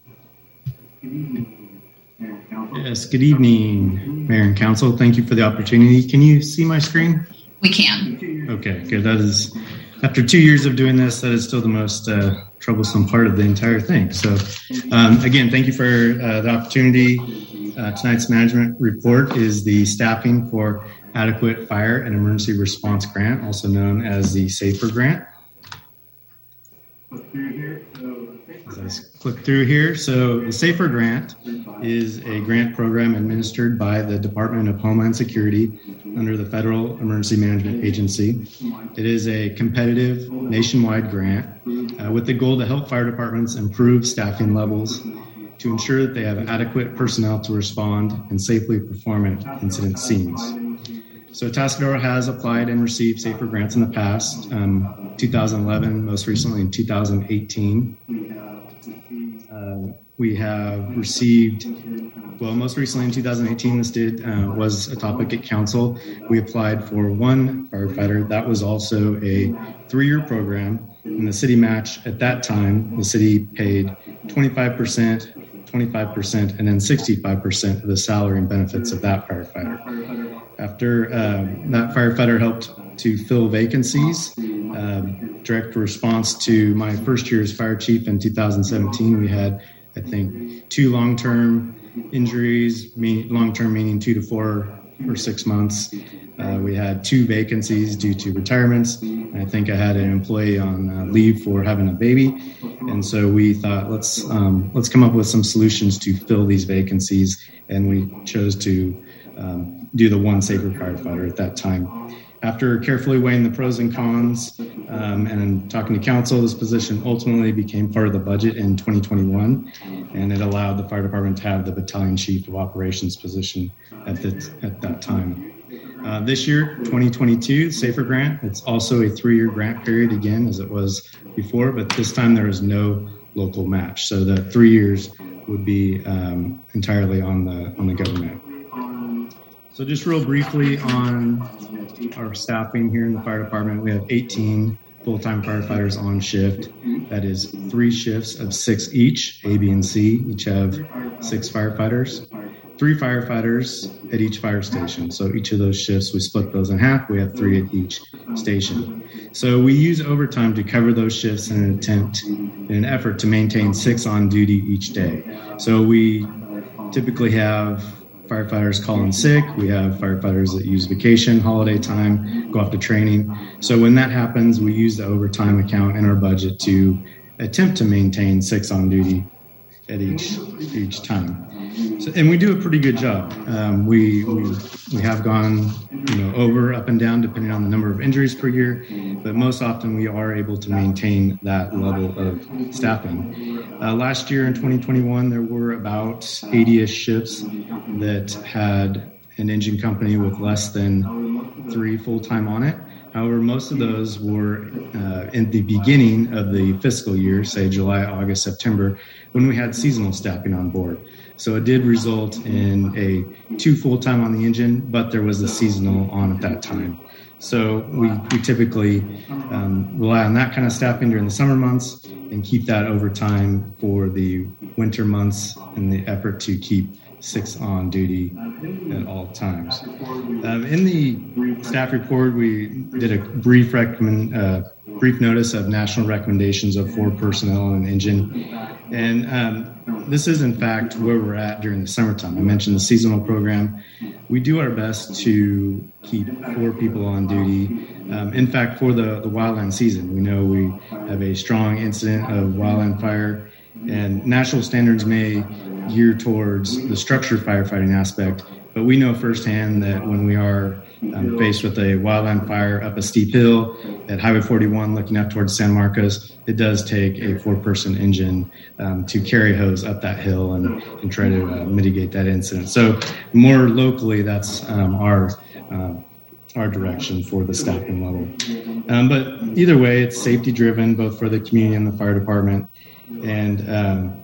Yes, good evening, Mayor and Council. Thank you for the opportunity. Can you see my screen? We can. Okay, good. That is, after two years of doing this, that is still the most uh, troublesome part of the entire thing. So, um, again, thank you for uh, the opportunity. Uh, tonight's management report is the Staffing for Adequate Fire and Emergency Response Grant, also known as the SAFER grant. Let's click through here. So the SAFER grant is a grant program administered by the Department of Homeland Security under the Federal Emergency Management Agency. It is a competitive nationwide grant uh, with the goal to help fire departments improve staffing levels to ensure that they have adequate personnel to respond and safely perform at incident scenes. So Atascadero has applied and received SAFER grants in the past, um, two thousand eleven, most recently in two thousand eighteen. Uh, we have received, well, most recently in two thousand eighteen, this did, uh, was a topic at council. We applied for one firefighter. That was also a three-year program. And the city match at that time, the city paid twenty-five percent, twenty-five percent, and then sixty-five percent of the salary and benefits of that firefighter. After uh, that firefighter helped to fill vacancies, uh, direct response to my first year as fire chief in two thousand seventeen, we had, I think, two long-term injuries, mean, long-term meaning two to four or six months. Uh, we had two vacancies due to retirements, I think I had an employee on uh, leave for having a baby, and so we thought let's um, let's come up with some solutions to fill these vacancies, and we chose to um, do the one safer firefighter at that time. After carefully weighing the pros and cons um, and talking to council, this position ultimately became part of the budget in twenty twenty-one, and it allowed the fire department to have the battalion chief of operations position at, the, at that time. Uh, this year, twenty twenty-two, SAFER grant, it's also a three-year grant period again, as it was before, but this time there is no local match. So the three years would be um, entirely on the on the government. So just real briefly on our staffing here in the fire department, we have eighteen full-time firefighters on shift. That is three shifts of six each. A, B, and C each have six firefighters. Three firefighters at each fire station. So each of those shifts, we split those in half. We have three at each station. So we use overtime to cover those shifts in an attempt, in an effort to maintain six on duty each day. So we typically have firefighters call in sick. We have firefighters that use vacation, holiday time, go off to training. So when that happens, we use the overtime account in our budget to attempt to maintain six on duty at each each time. So, and we do a pretty good job. Um, we, we we have gone you know over, up and down, depending on the number of injuries per year, but most often we are able to maintain that level of staffing. Uh, last year in twenty twenty-one, there were about eighty-ish shifts that had an engine company with less than three full-time on it. However, most of those were uh, in the beginning of the fiscal year, say July, August, September, when we had seasonal staffing on board. So it did result in a two full-time on the engine, but there was a seasonal on at that time. So we, we typically um, rely on that kind of staffing during the summer months and keep that overtime for the winter months in the effort to keep six on duty at all times. Um, in the staff report, we did a brief recommend, uh, brief notice of national recommendations of four personnel on an engine. And um, this is, in fact, where we're at during the summertime. I mentioned the seasonal program. We do our best to keep four people on duty. Um, in fact, for the, the wildland season, we know we have a strong incident of wildland fire, and national standards may gear towards the structured firefighting aspect, but we know firsthand that when we are um, faced with a wildland fire up a steep hill at Highway forty-one looking up towards San Marcos, it does take a four-person engine um, to carry hose up that hill and, and try to uh, mitigate that incident. So more locally, that's um, our uh, our direction for the staffing level. Um, but either way, it's safety-driven, both for the community and the fire department. And um,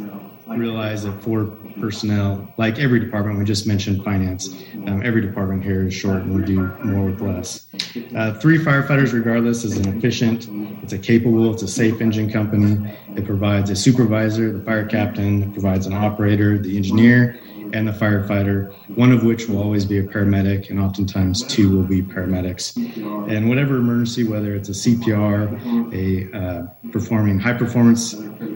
realize that four personnel, like every department, we just mentioned finance, um, every department here is short and we do more with less. Uh, three firefighters, regardless, is an efficient, it's a capable, it's a safe engine company. It provides a supervisor, the fire captain, it provides an operator, the engineer, and the firefighter, one of which will always be a paramedic, and oftentimes two will be paramedics. And whatever emergency, whether it's a C P R, a uh, performing high-performance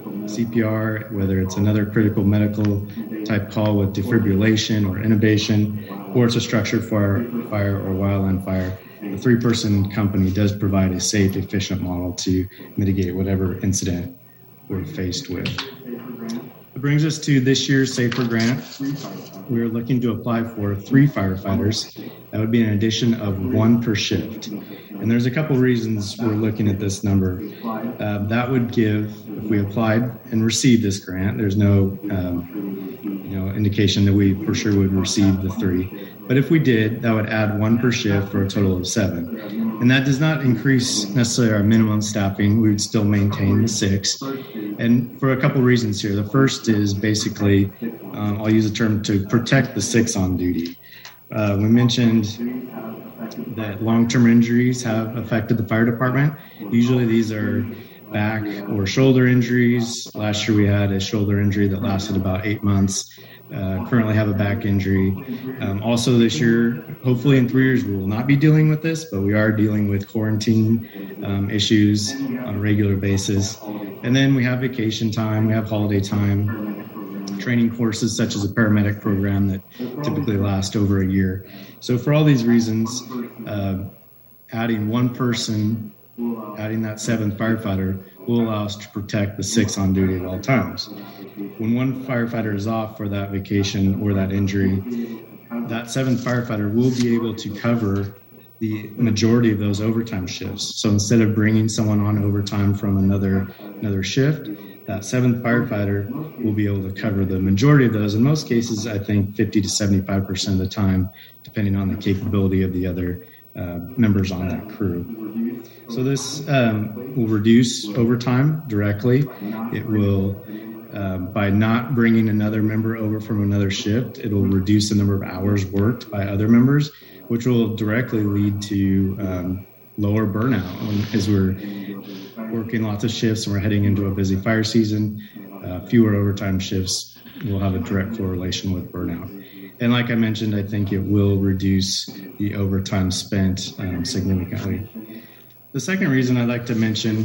C P R, whether it's another critical medical type call with defibrillation or intubation, or it's a structured fire, fire or wildland fire, the three-person company does provide a safe, efficient model to mitigate whatever incident we're faced with. It brings us to this year's SAFER grant. We're looking to apply for three firefighters. That would be an addition of one per shift. And there's a couple reasons we're looking at this number. Uh, that would give, if we applied and received this grant, there's no um, you know, indication that we for sure would receive the three. But if we did, that would add one per shift for a total of seven. And that does not increase necessarily our minimum staffing. We would still maintain the six. And for a couple of reasons here. The first is basically, um, I'll use the term to protect the six on duty. Uh, we mentioned that long-term injuries have affected the fire department. Usually these are back or shoulder injuries. Last year we had a shoulder injury that lasted about eight months. Uh, currently have a back injury. Um, also this year, hopefully in three years, we will not be dealing with this, but we are dealing with quarantine um, issues on a regular basis. And then we have vacation time, we have holiday time, training courses such as a paramedic program that typically last over a year. So for all these reasons, uh, adding one person adding that seventh firefighter will allow us to protect the six on duty at all times. When one firefighter is off for that vacation or that injury, that seventh firefighter will be able to cover the majority of those overtime shifts. So instead of bringing someone on overtime from another another shift, that seventh firefighter will be able to cover the majority of those. In most cases, I think fifty to seventy-five percent of the time, depending on the capability of the other uh, members on that crew. So this um, will reduce overtime directly. It will, um, by not bringing another member over from another shift, it will reduce the number of hours worked by other members, which will directly lead to um, lower burnout as we're working lots of shifts and we're heading into a busy fire season. Uh, fewer overtime shifts will have a direct correlation with burnout. And like I mentioned, I think it will reduce the overtime spent um, significantly. The second reason I'd like to mention,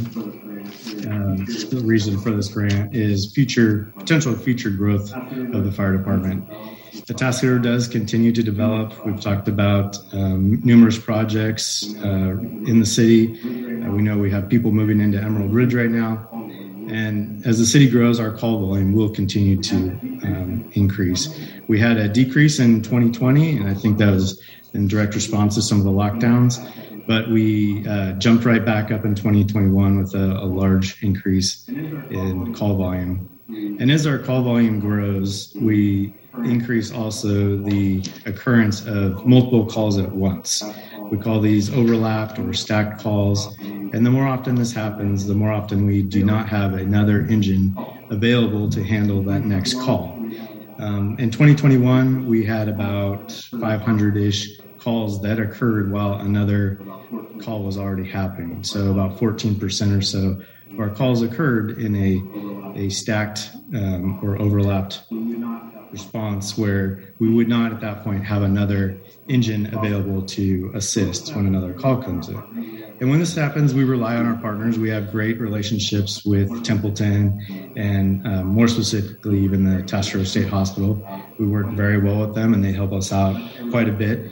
uh, the reason for this grant is future potential future growth of the fire department. The task order does continue to develop. We've talked about um, numerous projects uh, in the city. Uh, we know we have people moving into Emerald Ridge right now. And as the city grows, our call volume will continue to um, increase. We had a decrease in twenty twenty, and I think that was in direct response to some of the lockdowns. But we uh, jumped right back up in twenty twenty-one with a, a large increase in call volume. And as our call volume grows, we increase also the occurrence of multiple calls at once. We call these overlapped or stacked calls. And the more often this happens, the more often we do not have another engine available to handle that next call. Um, in twenty twenty-one, we had about five hundred-ish calls that occurred while another call was already happening. So about fourteen percent or so of our calls occurred in a, a stacked um, or overlapped response where we would not at that point have another engine available to assist when another call comes in. And when this happens, we rely on our partners. We have great relationships with Templeton and um, more specifically even the Tasco State Hospital. We work very well with them and they help us out quite a bit.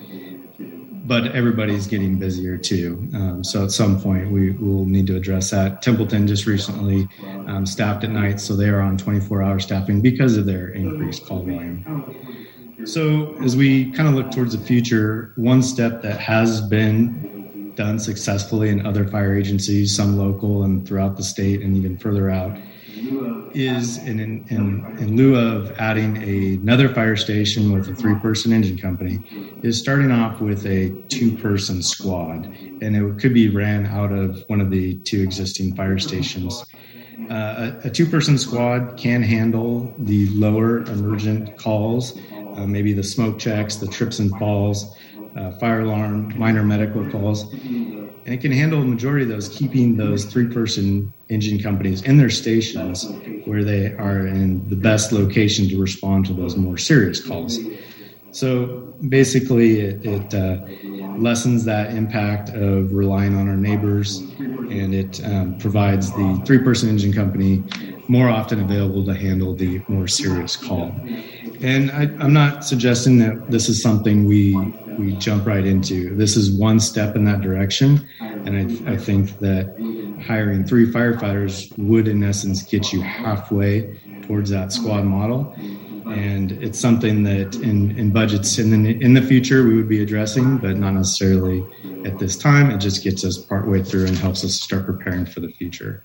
But everybody's getting busier too. Um, so at some point we will need to address that. Templeton just recently um, staffed at night, so they are on twenty-four hour staffing because of their increased call volume. So as we kind of look towards the future, one step that has been done successfully in other fire agencies, some local and throughout the state and even further out, is in, in, in, in lieu of adding a, another fire station with a three-person engine company, is starting off with a two-person squad. And it could be ran out of one of the two existing fire stations. Uh, a, a two-person squad can handle the lower emergent calls, uh, maybe the smoke checks, the trips and falls, uh, fire alarm, minor medical calls. And it can handle the majority of those, keeping those three-person engine companies in their stations where they are in the best location to respond to those more serious calls. So basically, it, it uh, lessens that impact of relying on our neighbors, and it um, provides the three-person engine company more often available to handle the more serious call. And I, I'm not suggesting that this is something we we jump right into. This is one step in that direction, and I, I think that hiring three firefighters would, in essence, get you halfway towards that squad model. And it's something that in, in budgets in the, in the future we would be addressing, but not necessarily at this time. It just gets us partway through and helps us start preparing for the future.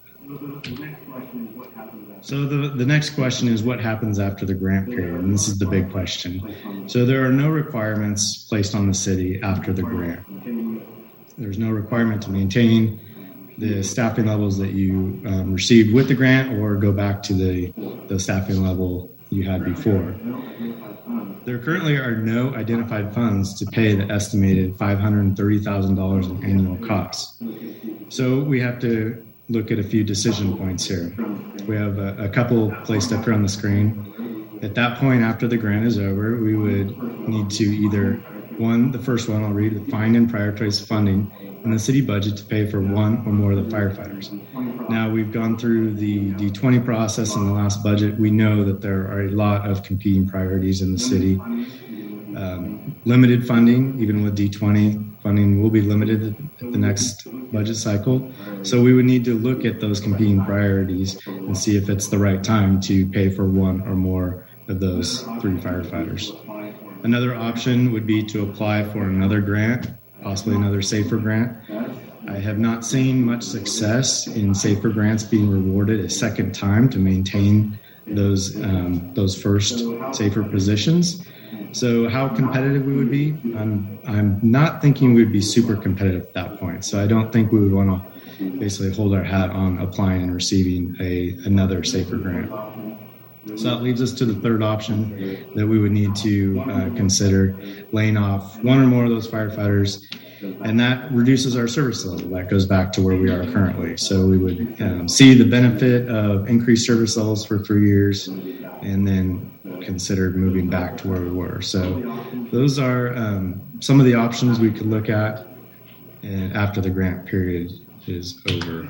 So the, the next question is what happens after the grant period? And this is the big question. So there are no requirements placed on the city after the grant. There's no requirement to maintain the staffing levels that you um, received with the grant or go back to the, the staffing level you had before. There currently are no identified funds to pay the estimated five hundred thirty thousand dollars in annual costs. So we have to look at a few decision points here. We have a, a couple placed up here on the screen. At that point, after the grant is over, we would need to either, one, the first one I'll read, find and prioritize funding in the city budget to pay for one or more of the firefighters. Now, we've gone through the D twenty process in the last budget. We know that there are a lot of competing priorities in the city. Um, limited funding, even with D twenty, funding will be limited at the next budget cycle. So we would need to look at those competing priorities and see if it's the right time to pay for one or more of those three firefighters. Another option would be to apply for another grant, possibly another SAFER grant. I have not seen much success in SAFER grants being rewarded a second time to maintain those um, those first SAFER positions. So how competitive we would be, I'm I'm not thinking we'd be super competitive at that point. So I don't think we would want to basically hold our hat on applying and receiving a another SAFER grant. So that leads us to the third option that we would need to uh, consider, laying off one or more of those firefighters, and that reduces our service level. That goes back to where we are currently. So we would um, see the benefit of increased service levels for three years and then consider moving back to where we were. So those are um, some of the options we could look at and after the grant period is over.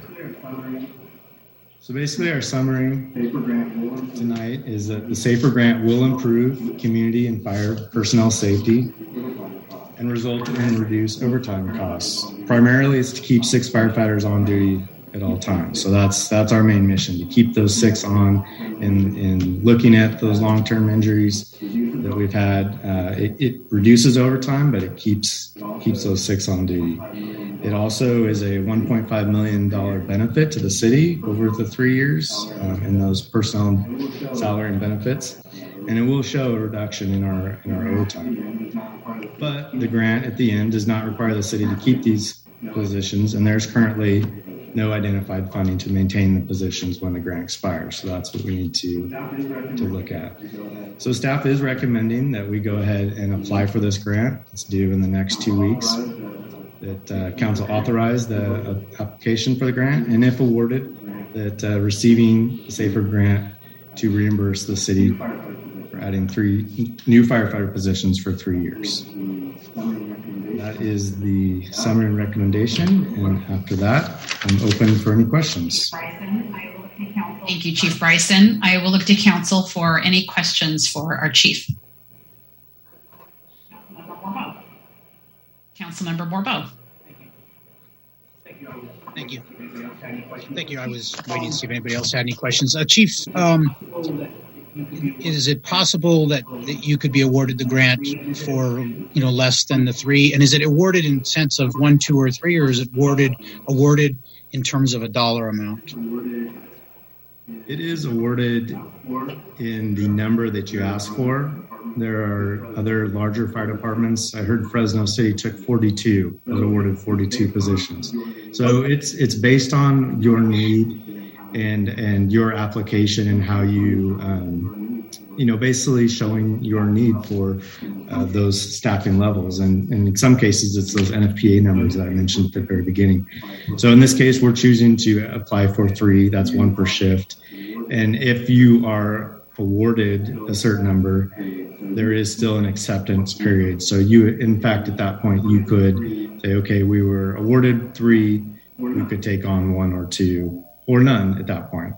So basically our summary tonight is that the SAFER grant will improve community and fire personnel safety and result in reduced overtime costs. Primarily it's to keep six firefighters on duty at all times. So that's that's our main mission, to keep those six on and, and looking at those long-term injuries that we've had. Uh, it, it reduces overtime, but it keeps keeps those six on duty. It also is a one point five million dollars benefit to the city over the three years um, in those personnel salary and benefits. And it will show a reduction in our in our overtime. But the grant at the end does not require the city to keep these positions, and there's currently no identified funding to maintain the positions when the grant expires. So that's what we need to, to look at. So staff is recommending that we go ahead and apply for this grant. It's due in the next two weeks. That uh, council authorize the uh, application for the grant, and if awarded, that uh, receiving the SAFER grant to reimburse the city for adding three new firefighter positions for three years. That is the summary and recommendation, and after that, I'm open for any questions. Thank you, Chief Bryson. I will look to council for any questions for our chief. Councilmember Bourbeau. Thank you. Thank you. I was waiting to see if anybody else had any questions. Uh, Chief, um, is it possible that, that you could be awarded the grant for, you know, less than the three? And is it awarded in sense of one, two, or three, or is it awarded awarded in terms of a dollar amount? It is awarded in the number that you ask for. There are other larger fire departments. I heard Fresno City took forty-two, was awarded forty-two positions. So it's it's based on your need and and your application and how you, um, you know, basically showing your need for uh, those staffing levels. And, and in some cases, it's those N F P A numbers that I mentioned at the very beginning. So in this case, we're choosing to apply for three. That's one per shift. And if you are awarded a certain number, there is still an acceptance period. So you, in fact, at that point, you could say, okay, we were awarded three, we could take on one or two or none at that point.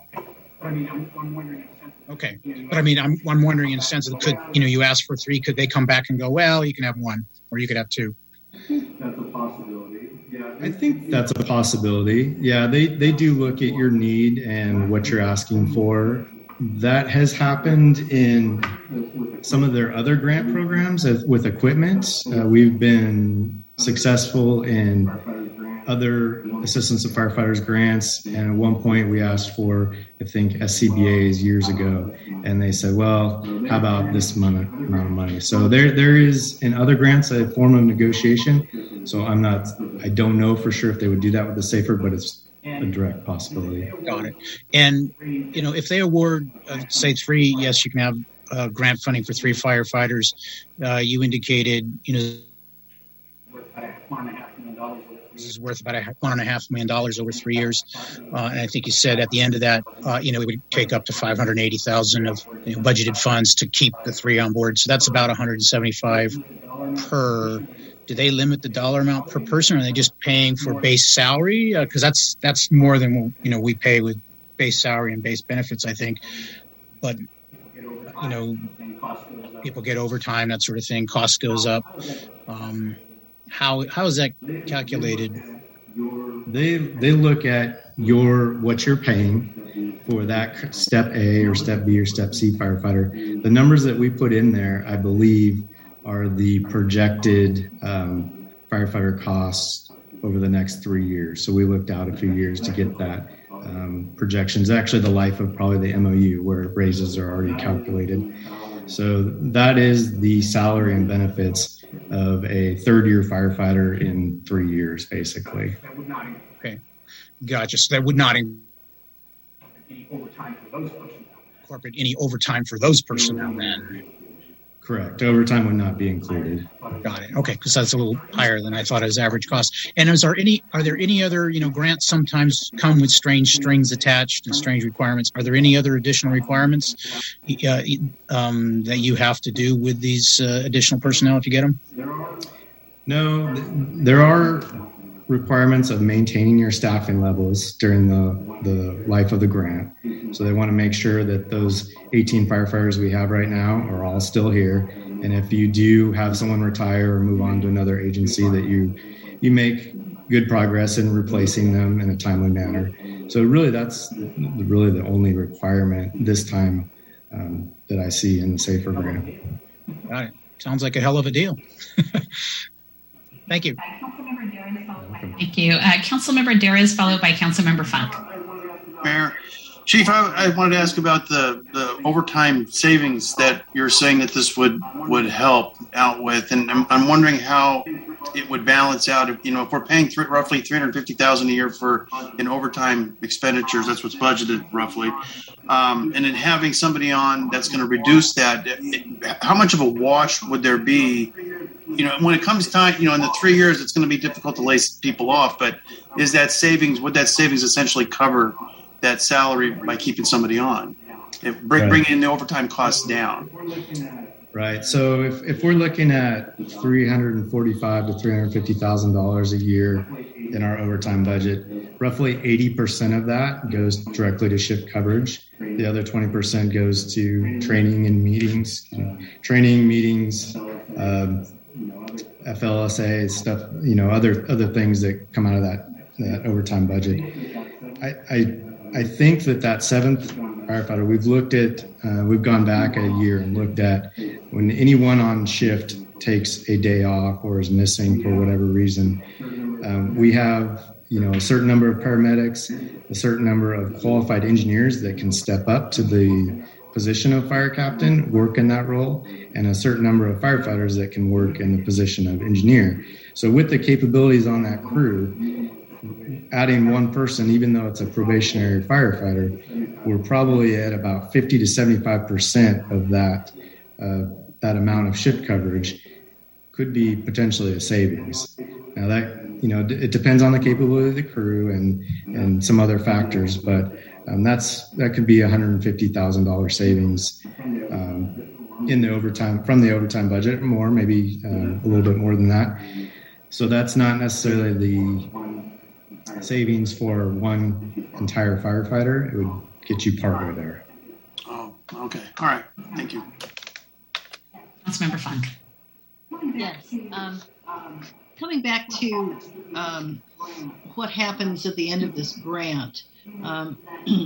Okay. But I mean, I'm, I'm wondering in the sense of could, you know, you ask for three, could they come back and go, well, you can have one or you could have two? That's a possibility. Yeah, I think that's a possibility. Yeah, they, they do look at your need and what you're asking for. That has happened in some of their other grant programs with equipment. Uh, we've been successful in other Assistance of Firefighters grants, and at one point we asked for, I think, S C B As years ago, and they said, well, how about this amount of money? So there, there is in other grants a form of negotiation. So I'm not, I don't know for sure if they would do that with the SAFER, but it's a direct possibility. Got it. And, you know, if they award, uh, say, three, yes, you can have uh, grant funding for three firefighters. Uh, you indicated, you know, this is worth about a one and a half million dollars over three years. Uh, and I think you said at the end of that, uh, you know, it would take up to five hundred eighty thousand of you know, budgeted funds to keep the three on board. So that's about one hundred seventy-five per. Do they limit the dollar amount per person, or are they just paying for base salary? Because uh, that's that's more than you know we pay with base salary and base benefits, I think. But you know, people get overtime, that sort of thing. Cost goes up. Um, how how is that calculated? They they look at your what you're paying for that step A or step B or step C firefighter. The numbers that we put in there, I believe, are the projected um, firefighter costs over the next three years. So we looked out a few years to get that um, projections. Actually, the life of probably the M O U where raises are already calculated. So that is the salary and benefits of a third year firefighter in three years, basically. Okay, gotcha. So that would not incorporate any overtime for those personnel then? Correct. Overtime would not be included. Got it. Okay, because that's a little higher than I thought as average cost. And is there any? Are there any other? You know, grants sometimes come with strange strings attached and strange requirements. Are there any other additional requirements uh, um, that you have to do with these uh, additional personnel if you get them? No, there are requirements of maintaining your staffing levels during the, the life of the grant. So they want to make sure that those eighteen firefighters we have right now are all still here. And if you do have someone retire or move on to another agency, that you you make good progress in replacing them in a timely manner. So really that's really the only requirement this time um, that I see in the SAFER grant. Got it. Sounds like a hell of a deal. Thank you. Thank you. Uh, Councilmember Darris, followed by Councilmember Funk. Mayor, Chief, I, I wanted to ask about the, the overtime savings that you're saying that this would, would help out with. And I'm, I'm wondering how it would balance out. If, you know, if we're paying th- roughly three hundred fifty thousand dollars a year for in overtime expenditures, that's what's budgeted roughly. Um, and then having somebody on that's going to reduce that, it, how much of a wash would there be? You know, when it comes time, you know, in the three years, it's going to be difficult to lay people off. But is that savings? Would that savings essentially cover that salary by keeping somebody on, it bring, right. bringing the overtime costs down? Right. So if, if we're looking at three hundred forty-five to three hundred fifty thousand dollars a year in our overtime budget, roughly eighty percent of that goes directly to shift coverage. The other twenty percent goes to training and meetings, you know, training meetings. Um, F L S A stuff, you know, other other things that come out of that that overtime budget. I I, I think that that seventh firefighter, we've looked at, uh, we've gone back a year and looked at when anyone on shift takes a day off or is missing for whatever reason. Um, we have, you know, a certain number of paramedics, a certain number of qualified engineers that can step up to the position of fire captain, work in that role, and a certain number of firefighters that can work in the position of engineer. So with the capabilities on that crew, adding one person, even though it's a probationary firefighter, we're probably at about fifty to seventy-five percent of that uh, that amount of shift coverage could be potentially a savings. Now that, you know, it depends on the capability of the crew and, and some other factors, but Um, that's that could be one hundred fifty thousand dollars savings um, in the overtime from the overtime budget, more maybe uh, a little bit more than that. So that's not necessarily the savings for one entire firefighter. It would get you partway there. Oh, okay. All right. Thank you. Councilmember Funk. Yes. Um, coming back to um, what happens at the end of this grant. Um,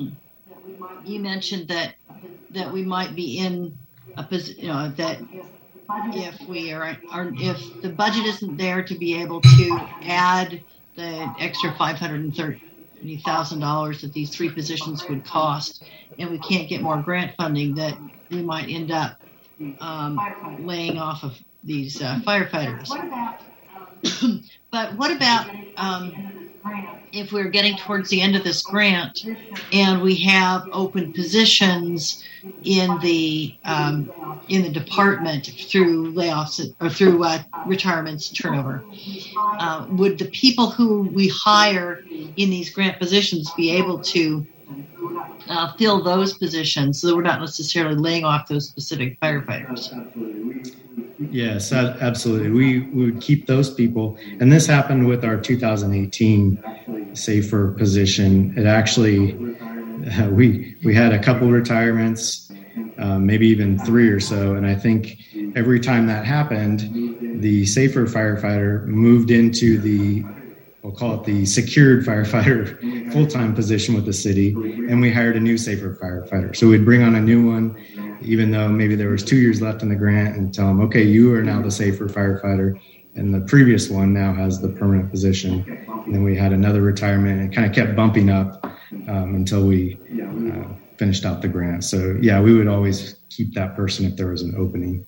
you mentioned that that we might be in a position, you know, that if we are, are, if the budget isn't there to be able to add the extra five hundred thirty thousand dollars that these three positions would cost, and we can't get more grant funding, that we might end up um, laying off of these uh, firefighters. But what about um, if we're getting towards the end of this grant and we have open positions in the um, in the department through layoffs or through uh, retirements, turnover? Uh, would the people who we hire in these grant positions be able to uh, fill those positions so that we're not necessarily laying off those specific firefighters? Yes, absolutely. We, we would keep those people. And this happened with our two thousand eighteen SAFER position. It actually, uh, we we had a couple retirements, uh, maybe even three or so. And I think every time that happened, the safer firefighter moved into the, we'll call it the secured firefighter full-time position with the city, and we hired a new safer firefighter. So we'd bring on a new one, even though maybe there was two years left in the grant, and tell them, okay, you are now the safer firefighter, and the previous one now has the permanent position. And then we had another retirement, and it kind of kept bumping up um, until we uh, finished out the grant. So yeah, we would always keep that person if there was an opening.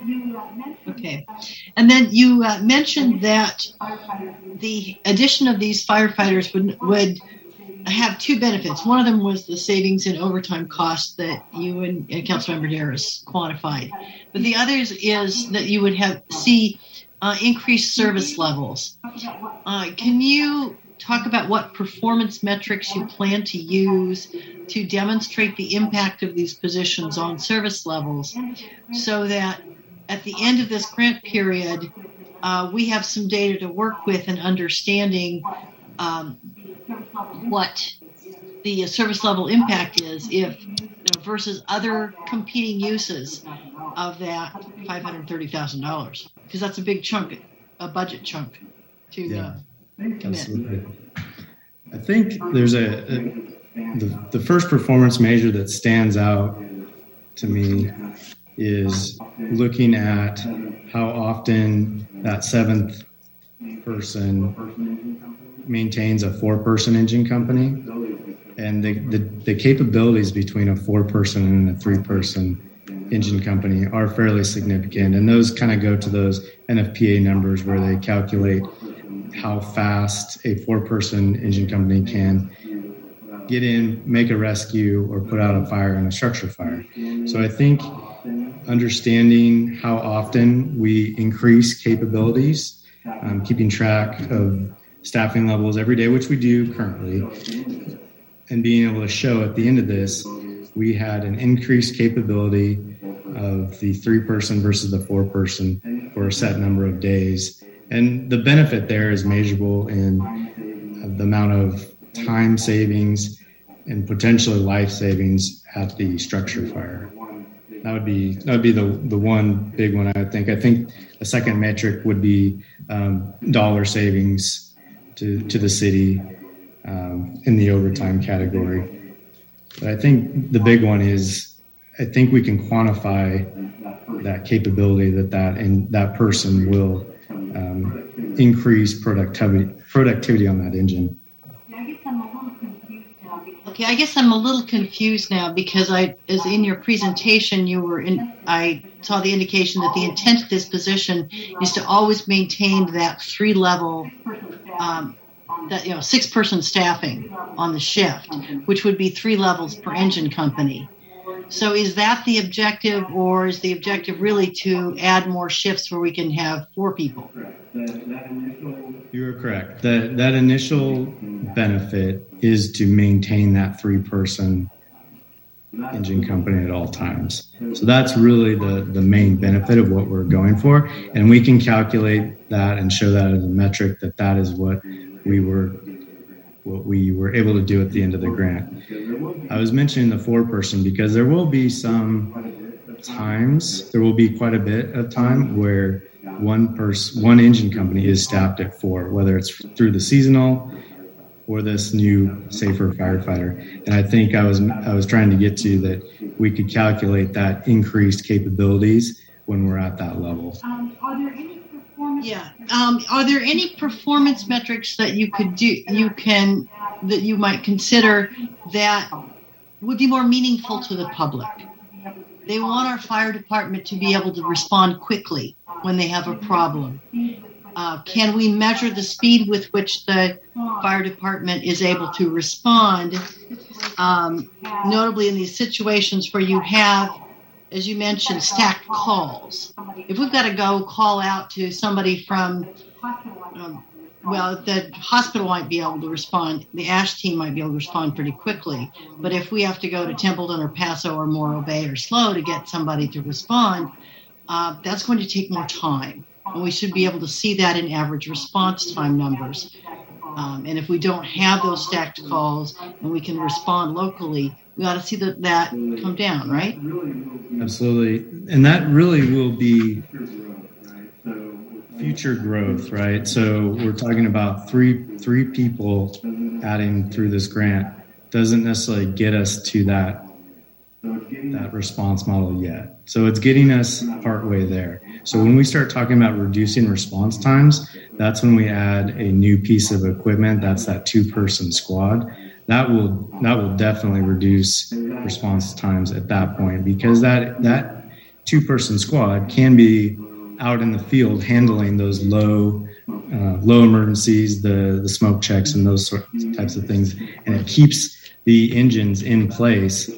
Okay. And then you uh, mentioned that the addition of these firefighters would would have two benefits. One of them was the savings in overtime costs that you and, and Councilmember Darris quantified. But the other is that you would have see uh, increased service levels. Uh, can you talk about what performance metrics you plan to use to demonstrate the impact of these positions on service levels, so that at the end of this grant period, uh, we have some data to work with and understanding um, what the service level impact is if you know, versus other competing uses of that five hundred thirty thousand dollars, because that's a big chunk, a budget chunk to yeah, uh, commit. Absolutely. I think there's a, a the, the first performance measure that stands out to me is looking at how often that seventh person maintains a four-person engine company, and the, the, the capabilities between a four-person and a three-person engine company are fairly significant. And those kind of go to those N F P A numbers where they calculate how fast a four-person engine company can get in, make a rescue, or put out a fire in a structure fire. So I think understanding how often we increase capabilities, um, keeping track of staffing levels every day, which we do currently, and being able to show at the end of this, we had an increased capability of the three-person versus the four-person for a set number of days. And the benefit there is measurable in the amount of time savings and potentially life savings at the structure fire. That would be that would be the the one big one, I think. I think a second metric would be um, dollar savings to to the city um, in the overtime category. But I think the big one is I think we can quantify that capability that that and that person will um, increase productivity productivity on that engine. Okay, I guess I'm a little confused now because I, as in your presentation, you were in. I saw the indication that the intent of this position is to always maintain that three level, um, that you know, six person staffing on the shift, which would be three levels per engine company. So, is that the objective, or is the objective really to add more shifts where we can have four people? You are correct. That that initial benefit is to maintain that three-person engine company at all times. So that's really the, the main benefit of what we're going for. And we can calculate that and show that as a metric that that is what we were what we were able to do at the end of the grant. I was mentioning the four-person because there will be some times, there will be quite a bit of time where one person, one engine company is staffed at four, whether it's through the seasonal or this new safer firefighter. And I think I was I was trying to get to that we could calculate that increased capabilities when we're at that level. Um, are there any performance? Yeah. Um, are there any performance metrics that you could do? You can that you might consider that would be more meaningful to the public. They want our fire department to be able to respond quickly when they have a problem. Uh, can we measure the speed with which the fire department is able to respond, um, notably in these situations where you have, as you mentioned, stacked calls? If we've got to go call out to somebody from, um, well, the hospital might be able to respond, the ASH team might be able to respond pretty quickly, but if we have to go to Templeton or Paso or Morro Bay or SLO to get somebody to respond, uh, that's going to take more time. And we should be able to see that in average response time numbers. Um, and if we don't have those stacked calls and we can respond locally, we ought to see that, that come down, right? Absolutely. And that really will be future growth, right? So we're talking about three three people adding through this grant doesn't necessarily get us to that that response model yet. So it's getting us partway there. So when we start talking about reducing response times, that's when we add a new piece of equipment. That's that two-person squad. That will that will definitely reduce response times at that point, because that that two-person squad can be out in the field handling those low uh, low emergencies, the the smoke checks, and those sort of types of things, and it keeps the engines in place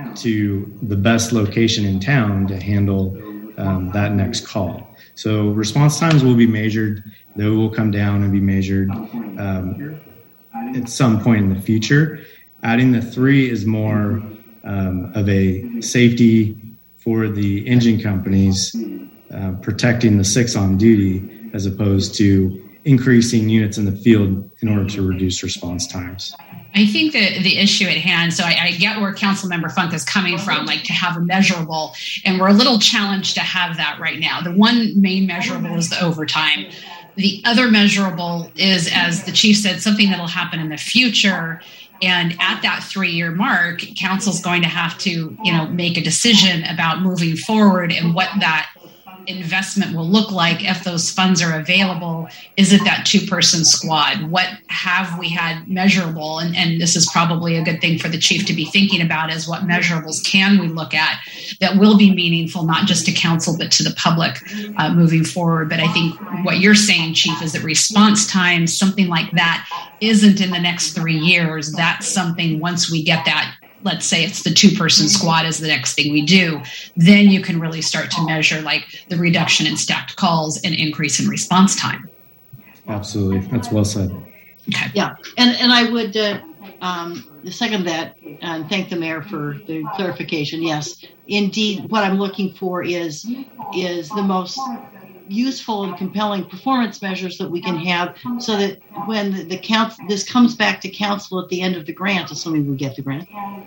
to the best location in town to handle um, that next call. So response times will be measured. They will come down and be measured um, at some point in the future. Adding the three is more um, of a safety for the engine companies, uh, protecting the six on duty, as opposed to increasing units in the field in order to reduce response times. I think that the issue at hand, so I, I get where Councilmember Funk is coming from, like to have a measurable, and we're a little challenged to have that right now. The one main measurable is the overtime. The other measurable is, as the chief said, something that'll happen in the future. And at that three-year mark, council's going to have to, you know, make a decision about moving forward and what that investment will look like if those funds are available. Is it that two-person squad? What have we had measurable? And, and this is probably a good thing for the chief to be thinking about, is what measurables can we look at that will be meaningful, not just to council, but to the public uh, moving forward. But I think what you're saying, chief, is that response time, something like that, isn't in the next three years. That's something, once we get that, let's say it's the two-person squad is the next thing we do, then you can really start to measure like the reduction in stacked calls and increase in response time. Absolutely. That's well said. Okay. Yeah. And and I would uh, um, second that and thank the mayor for the clarification. Yes, indeed, what I'm looking for is is the most useful and compelling performance measures that we can have, so that when the, the council, this comes back to council at the end of the grant, assuming we get the grant,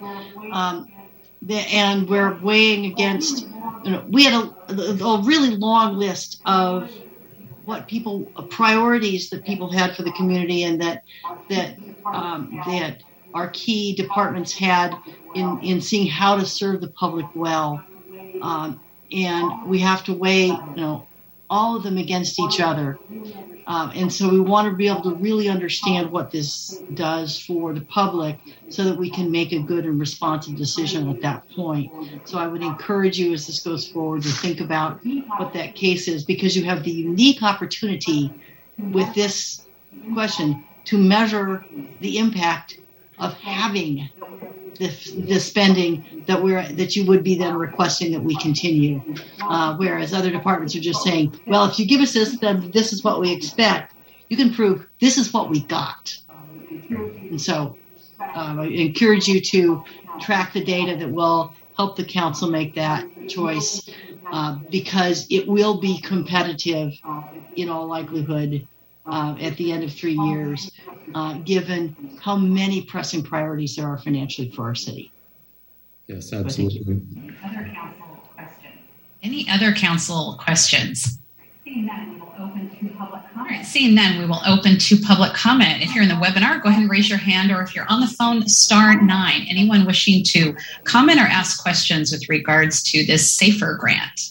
um, the, and we're weighing against, you know, we had a, a really long list of what people, priorities that people had for the community, and that that um, that our key departments had in, in seeing how to serve the public well. Um, and we have to weigh, you know, all of them against each other. Um, and so we want to be able to really understand what this does for the public so that we can make a good and responsive decision at that point. So I would encourage you, as this goes forward, to think about what that case is, because you have the unique opportunity with this question to measure the impact of having the, the spending that we're that you would be then requesting that we continue, uh, whereas other departments are just saying, well, if you give us this, then this is what we expect. You can prove this is what we got. And so um, I encourage you to track the data that will help the council make that choice, uh, because it will be competitive in all likelihood Uh, at the end of three years, uh, given how many pressing priorities there are financially for our city. Yes, absolutely. Other council questions? Any other council questions? Seeing none, we will open to public comment. All right, seeing none, we will open to public comment. If you're in the webinar, go ahead and raise your hand, or if you're on the phone, star nine. Anyone wishing to comment or ask questions with regards to this SAFER grant?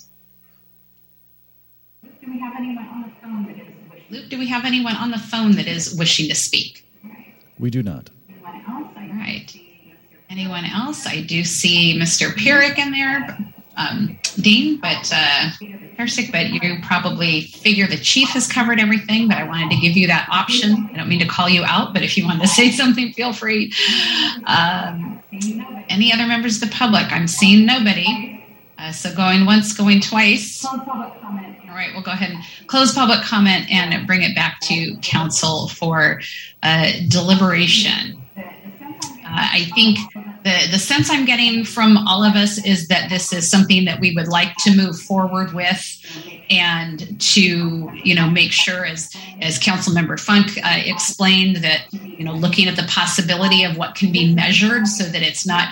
Do we have anyone on the phone that is Luke, do we have anyone on the phone that is wishing to speak? We do not. Anyone else? All right. Anyone else? I do see Mister Pierrick in there, um, Dean, but uh, Piersick, but you probably figure the chief has covered everything, but I wanted to give you that option. I don't mean to call you out, but if you want to say something, feel free. Um, any other members of the public? I'm seeing nobody. Uh, so going once, going twice. All right, we'll go ahead and close public comment and bring it back to council for uh, deliberation. Uh, I think the, the sense I'm getting from all of us is that this is something that we would like to move forward with, and to, you know, make sure, as as Councilmember Funk uh, explained, that, you know, looking at the possibility of what can be measured so that it's not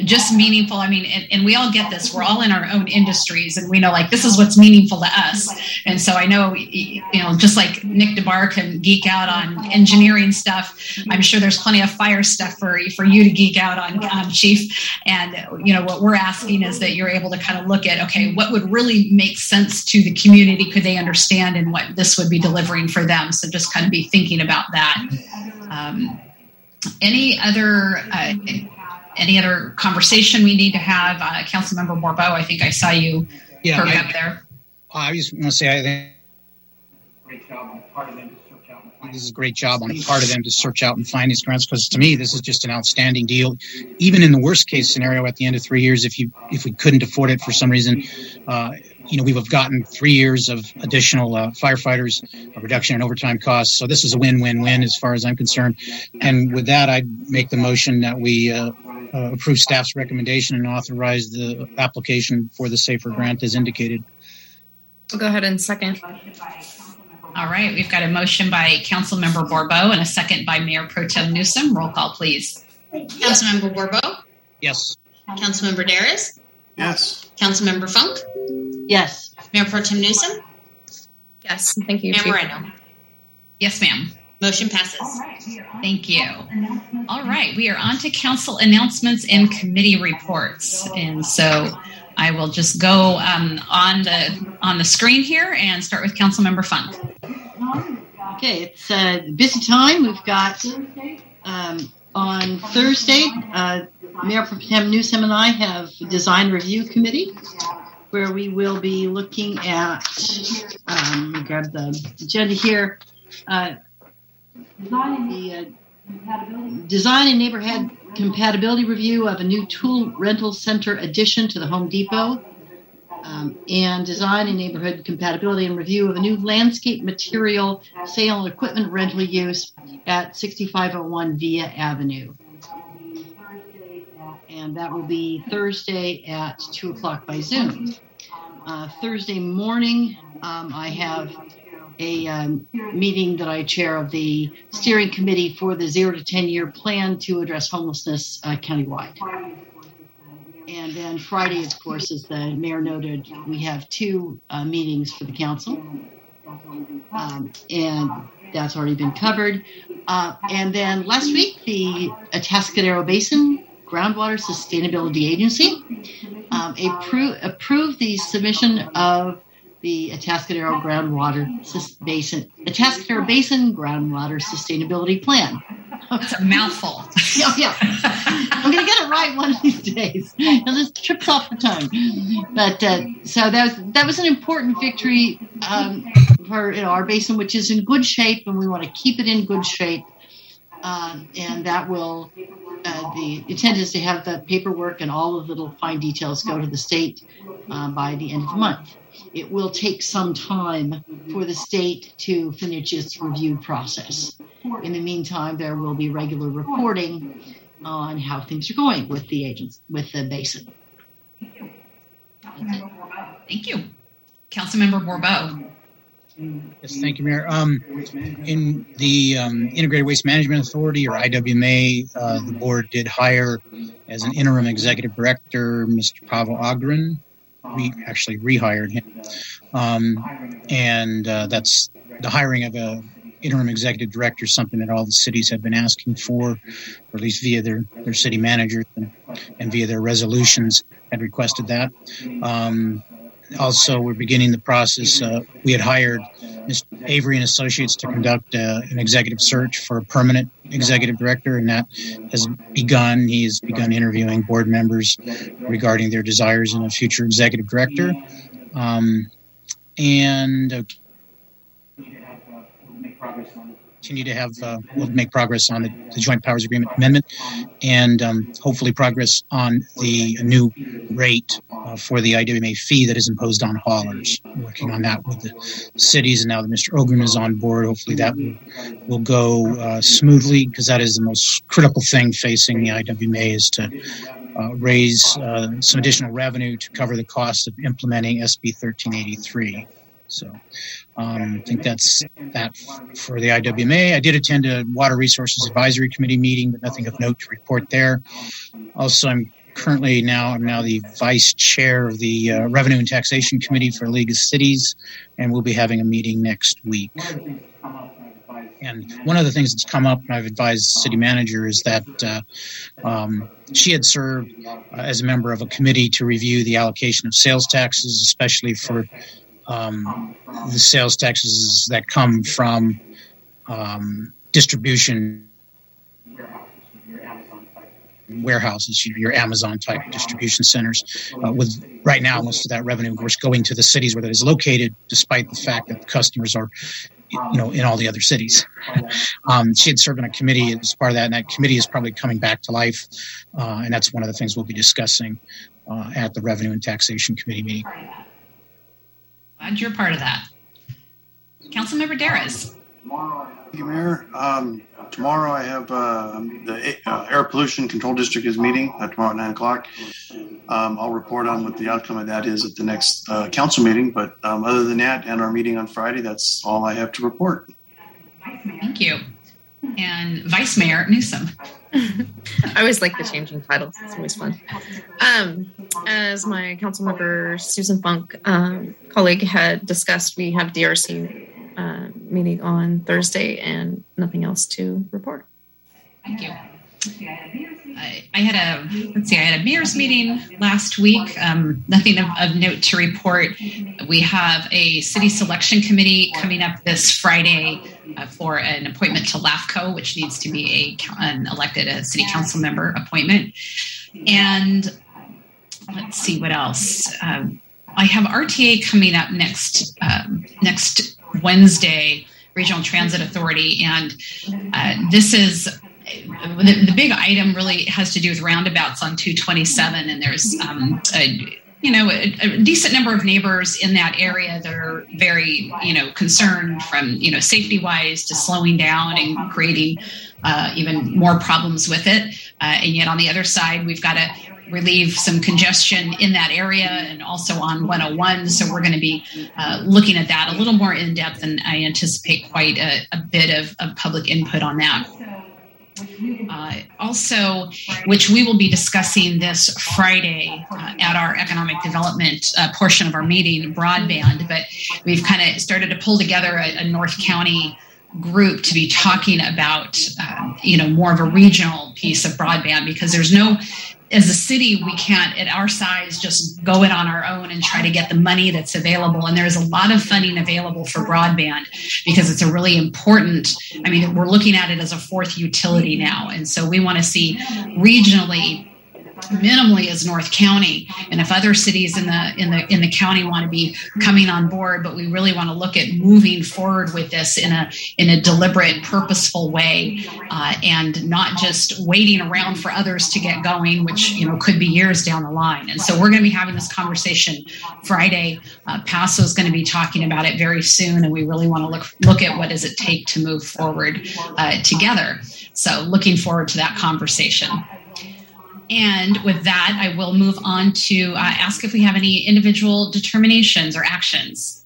just meaningful. I mean, and, and we all get this. We're all in our own industries, and we know like this is what's meaningful to us. And so I know, you know, just like Nick DeBar can geek out on engineering stuff, I'm sure there's plenty of fire stuff for for you to geek out on, um, Chief. And you know, what we're asking is that you're able to kind of look at, okay, what would really make sense to the community? Could they understand, and what this would be delivering for them? So just kind of be thinking about that. Um, any other uh, any other conversation we need to have? Uh, Councilmember Bourbeau, I think I saw you yeah, perk I, up there. I just want to say I think great job on the part of them to search out. This is a great job on the part of them to search out and find these grants, because to me this is just an outstanding deal. Even in the worst case scenario, at the end of three years, if you if we couldn't afford it for some reason, uh, you know, we would have gotten three years of additional uh, firefighters, a reduction in overtime costs. So this is a win-win-win as far as I'm concerned. And with that, I'd make the motion that we uh, uh, approve staff's recommendation and authorize the application for the SAFER grant as indicated. I'll go ahead and second. All right, we've got a motion by Councilmember Bourbeau and a second by Mayor Pro Tem Newsom. Roll call, please. Councilmember Bourbeau? Yes. Councilmember Darris? Yes. Councilmember Funk? Yes. Mayor Pro Tem Newsom? Yes, thank you. Mayor Chief. Moreno? Yes, ma'am. Motion passes. Thank you. All right, we are on to council announcements and committee reports. And so I will just go um, on the on the screen here and start with Councilmember Funk. Okay, it's a busy time. We've got um, on Thursday, uh, Mayor Pro Tem Newsom and I have design review committee where we will be looking at, um, let me grab the agenda here, uh, the uh, design and neighborhood compatibility review of a new tool rental center addition to the Home Depot, um, and design and neighborhood compatibility and review of a new landscape material sale and equipment rental use at sixty-five oh one Via Avenue. And that will be Thursday at two o'clock by Zoom. Uh, Thursday morning, um, I have a um, meeting that I chair of the steering committee for the zero to ten year plan to address homelessness uh, countywide. And then Friday, of course, as the mayor noted, we have two uh, meetings for the council. Um, and that's already been covered. Uh, and then last week, the Atascadero Basin Groundwater Sustainability Agency um, appro- approved the submission of the Atascadero Groundwater Sus- Basin Atascadero Basin Groundwater Sustainability Plan. That's a mouthful. yeah, yeah. I'm going to get it right one of these days. It just trips off the tongue. But uh, so that was, that was an important victory um, for you know, our basin, which is in good shape, and we want to keep it in good shape. Um, and that will, uh, the intent is to have the paperwork and all of the little fine details go to the state uh, by the end of the month. It will take some time for the state to finish its review process. In the meantime, there will be regular reporting on how things are going with the agents, with the basin. Thank you. Councilmember Bourbeau. Yes, thank you, Mayor. Um, in the um, Integrated Waste Management Authority, or I W M A, uh, the board did hire as an interim executive director Mister Pavel Ogren. We actually rehired him. Um, and uh, that's the hiring of a interim executive director, something that all the cities have been asking for, or at least via their, their city managers and, and via their resolutions had requested that. Um, also, we're beginning the process. Uh, we had hired Mister Avery and Associates to conduct uh, an executive search for a permanent executive director, and that has begun. He has begun interviewing board members regarding their desires in a future executive director. Um, and uh, continue to have, uh, we'll make progress on the, the Joint Powers Agreement amendment, and um, hopefully progress on the new rate uh, for the I W M A fee that is imposed on haulers. Working on that with the cities, and now that Mister Ogren is on board, hopefully that will, will go uh, smoothly, because that is the most critical thing facing the I W M A, is to uh, raise uh, some additional revenue to cover the cost of implementing S B thirteen eighty-three. So um, I think that's that for the I W M A. I did attend a Water Resources Advisory Committee meeting, but nothing of note to report there. Also, I'm currently now I'm now the vice chair of the uh, Revenue and Taxation Committee for League of Cities, and we'll be having a meeting next week. And one of the things that's come up, and I've advised the city manager, is that uh, um, she had served uh, as a member of a committee to review the allocation of sales taxes, especially for um, the sales taxes that come from um, distribution warehouses, your Amazon type distribution centers. Uh, with right now, most of that revenue, of course, going to the cities where that is located, despite the fact that the customers are, you know, in all the other cities. um, she had served on a committee as part of that, and that committee is probably coming back to life. Uh, and that's one of the things we'll be discussing uh, at the Revenue and Taxation Committee meeting. Glad you're part of that. Councilmember Darris. Thank you, Mayor. Um, tomorrow I have uh, the uh, Air Pollution Control District is meeting uh, tomorrow at nine o'clock. Um, I'll report on what the outcome of that is at the next uh, council meeting. But um, other than that and our meeting on Friday, that's all I have to report. Thank you. And Vice Mayor Newsom. I always like the changing titles. It's always fun. Um, as my council member Susan Funk um, colleague had discussed, we have D R C uh, meeting on Thursday and nothing else to report. Thank you. I, I had a, let's see, I had a mayor's meeting last week. Um, nothing of, of note to report. We have a city selection committee coming up this Friday uh, for an appointment to LAFCO, which needs to be a, an elected a city council member appointment. And let's see what else. Um, I have R T A coming up next um, next Wednesday, Regional Transit Authority, and uh, this is the, the big item really has to do with roundabouts on two twenty-seven, and there's um, a, you know a, a decent number of neighbors in that area that are very you know concerned from you know safety wise to slowing down and creating uh, even more problems with it. Uh, and yet on the other side, we've got to relieve some congestion in that area and also on one oh one. So we're going to be uh, looking at that a little more in depth, and I anticipate quite a, a bit of, of public input on that. Uh, also, which we will be discussing this Friday uh, at our economic development uh, portion of our meeting, broadband, but we've kind of started to pull together a, a North County group to be talking about, uh, you know, more of a regional piece of broadband, because there's no, as a city, we can't, at our size, just go it on our own and try to get the money that's available. And there's a lot of funding available for broadband because it's a really important, I mean, we're looking at it as a fourth utility now. And so we want to see regionally, minimally as North County, and if other cities in the in the in the county want to be coming on board, but we really want to look at moving forward with this in a in a deliberate, purposeful way, uh, and not just waiting around for others to get going, which you know could be years down the line. And so we're going to be having this conversation Friday. Uh, Paso is going to be talking about it very soon, and we really want to look look at what does it take to move forward uh, together. So looking forward to that conversation. And with that, I will move on to uh, ask if we have any individual determinations or actions.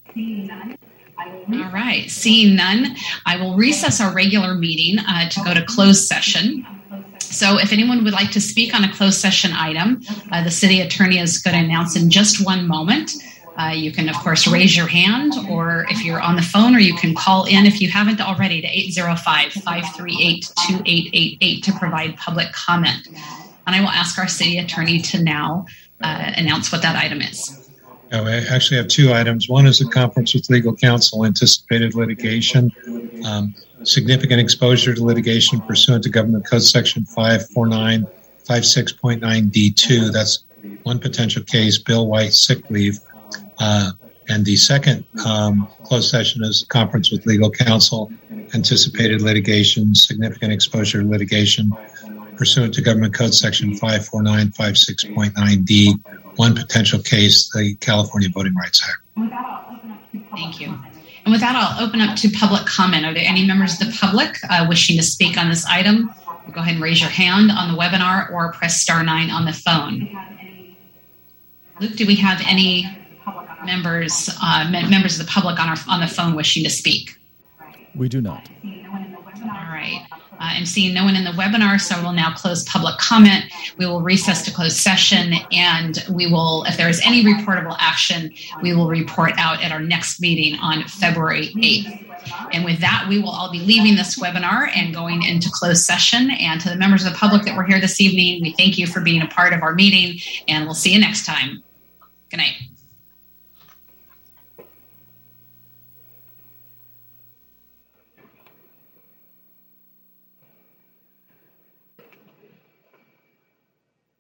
All right, seeing none, I will recess our regular meeting uh, to go to closed session. So if anyone would like to speak on a closed session item, uh, the city attorney is going to announce in just one moment. Uh, you can, of course, raise your hand, or if you're on the phone, or you can call in if you haven't already to eight zero five, five three eight, two eight eight eight to provide public comment. And I will ask our city attorney to now uh, announce what that item is. Oh, I actually have two items. One is a conference with legal counsel, anticipated litigation, um, significant exposure to litigation pursuant to Government Code Section five forty-nine fifty-six point nine D two. That's one potential case, Bill White sick leave. Uh, and the second um, closed session is conference with legal counsel, anticipated litigation, significant exposure to litigation pursuant to Government Code Section five forty-nine fifty-six point nine D, one potential case, the California Voting Rights Act. Thank you. And with that, I'll open up to public comment. Are there any members of the public uh, wishing to speak on this item? Go ahead and raise your hand on the webinar or press star nine on the phone. Luke, do we have any members uh, members of the public on our on the phone wishing to speak? We do not. All right. Uh, I'm seeing no one in the webinar, so I will now close public comment. We will recess to closed session, and we will, if there is any reportable action, we will report out at our next meeting on February eighth. And with that, we will all be leaving this webinar and going into closed session. And to the members of the public that were here this evening, we thank you for being a part of our meeting, and we'll see you next time. Good night.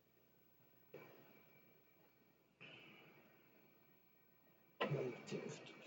Thank you.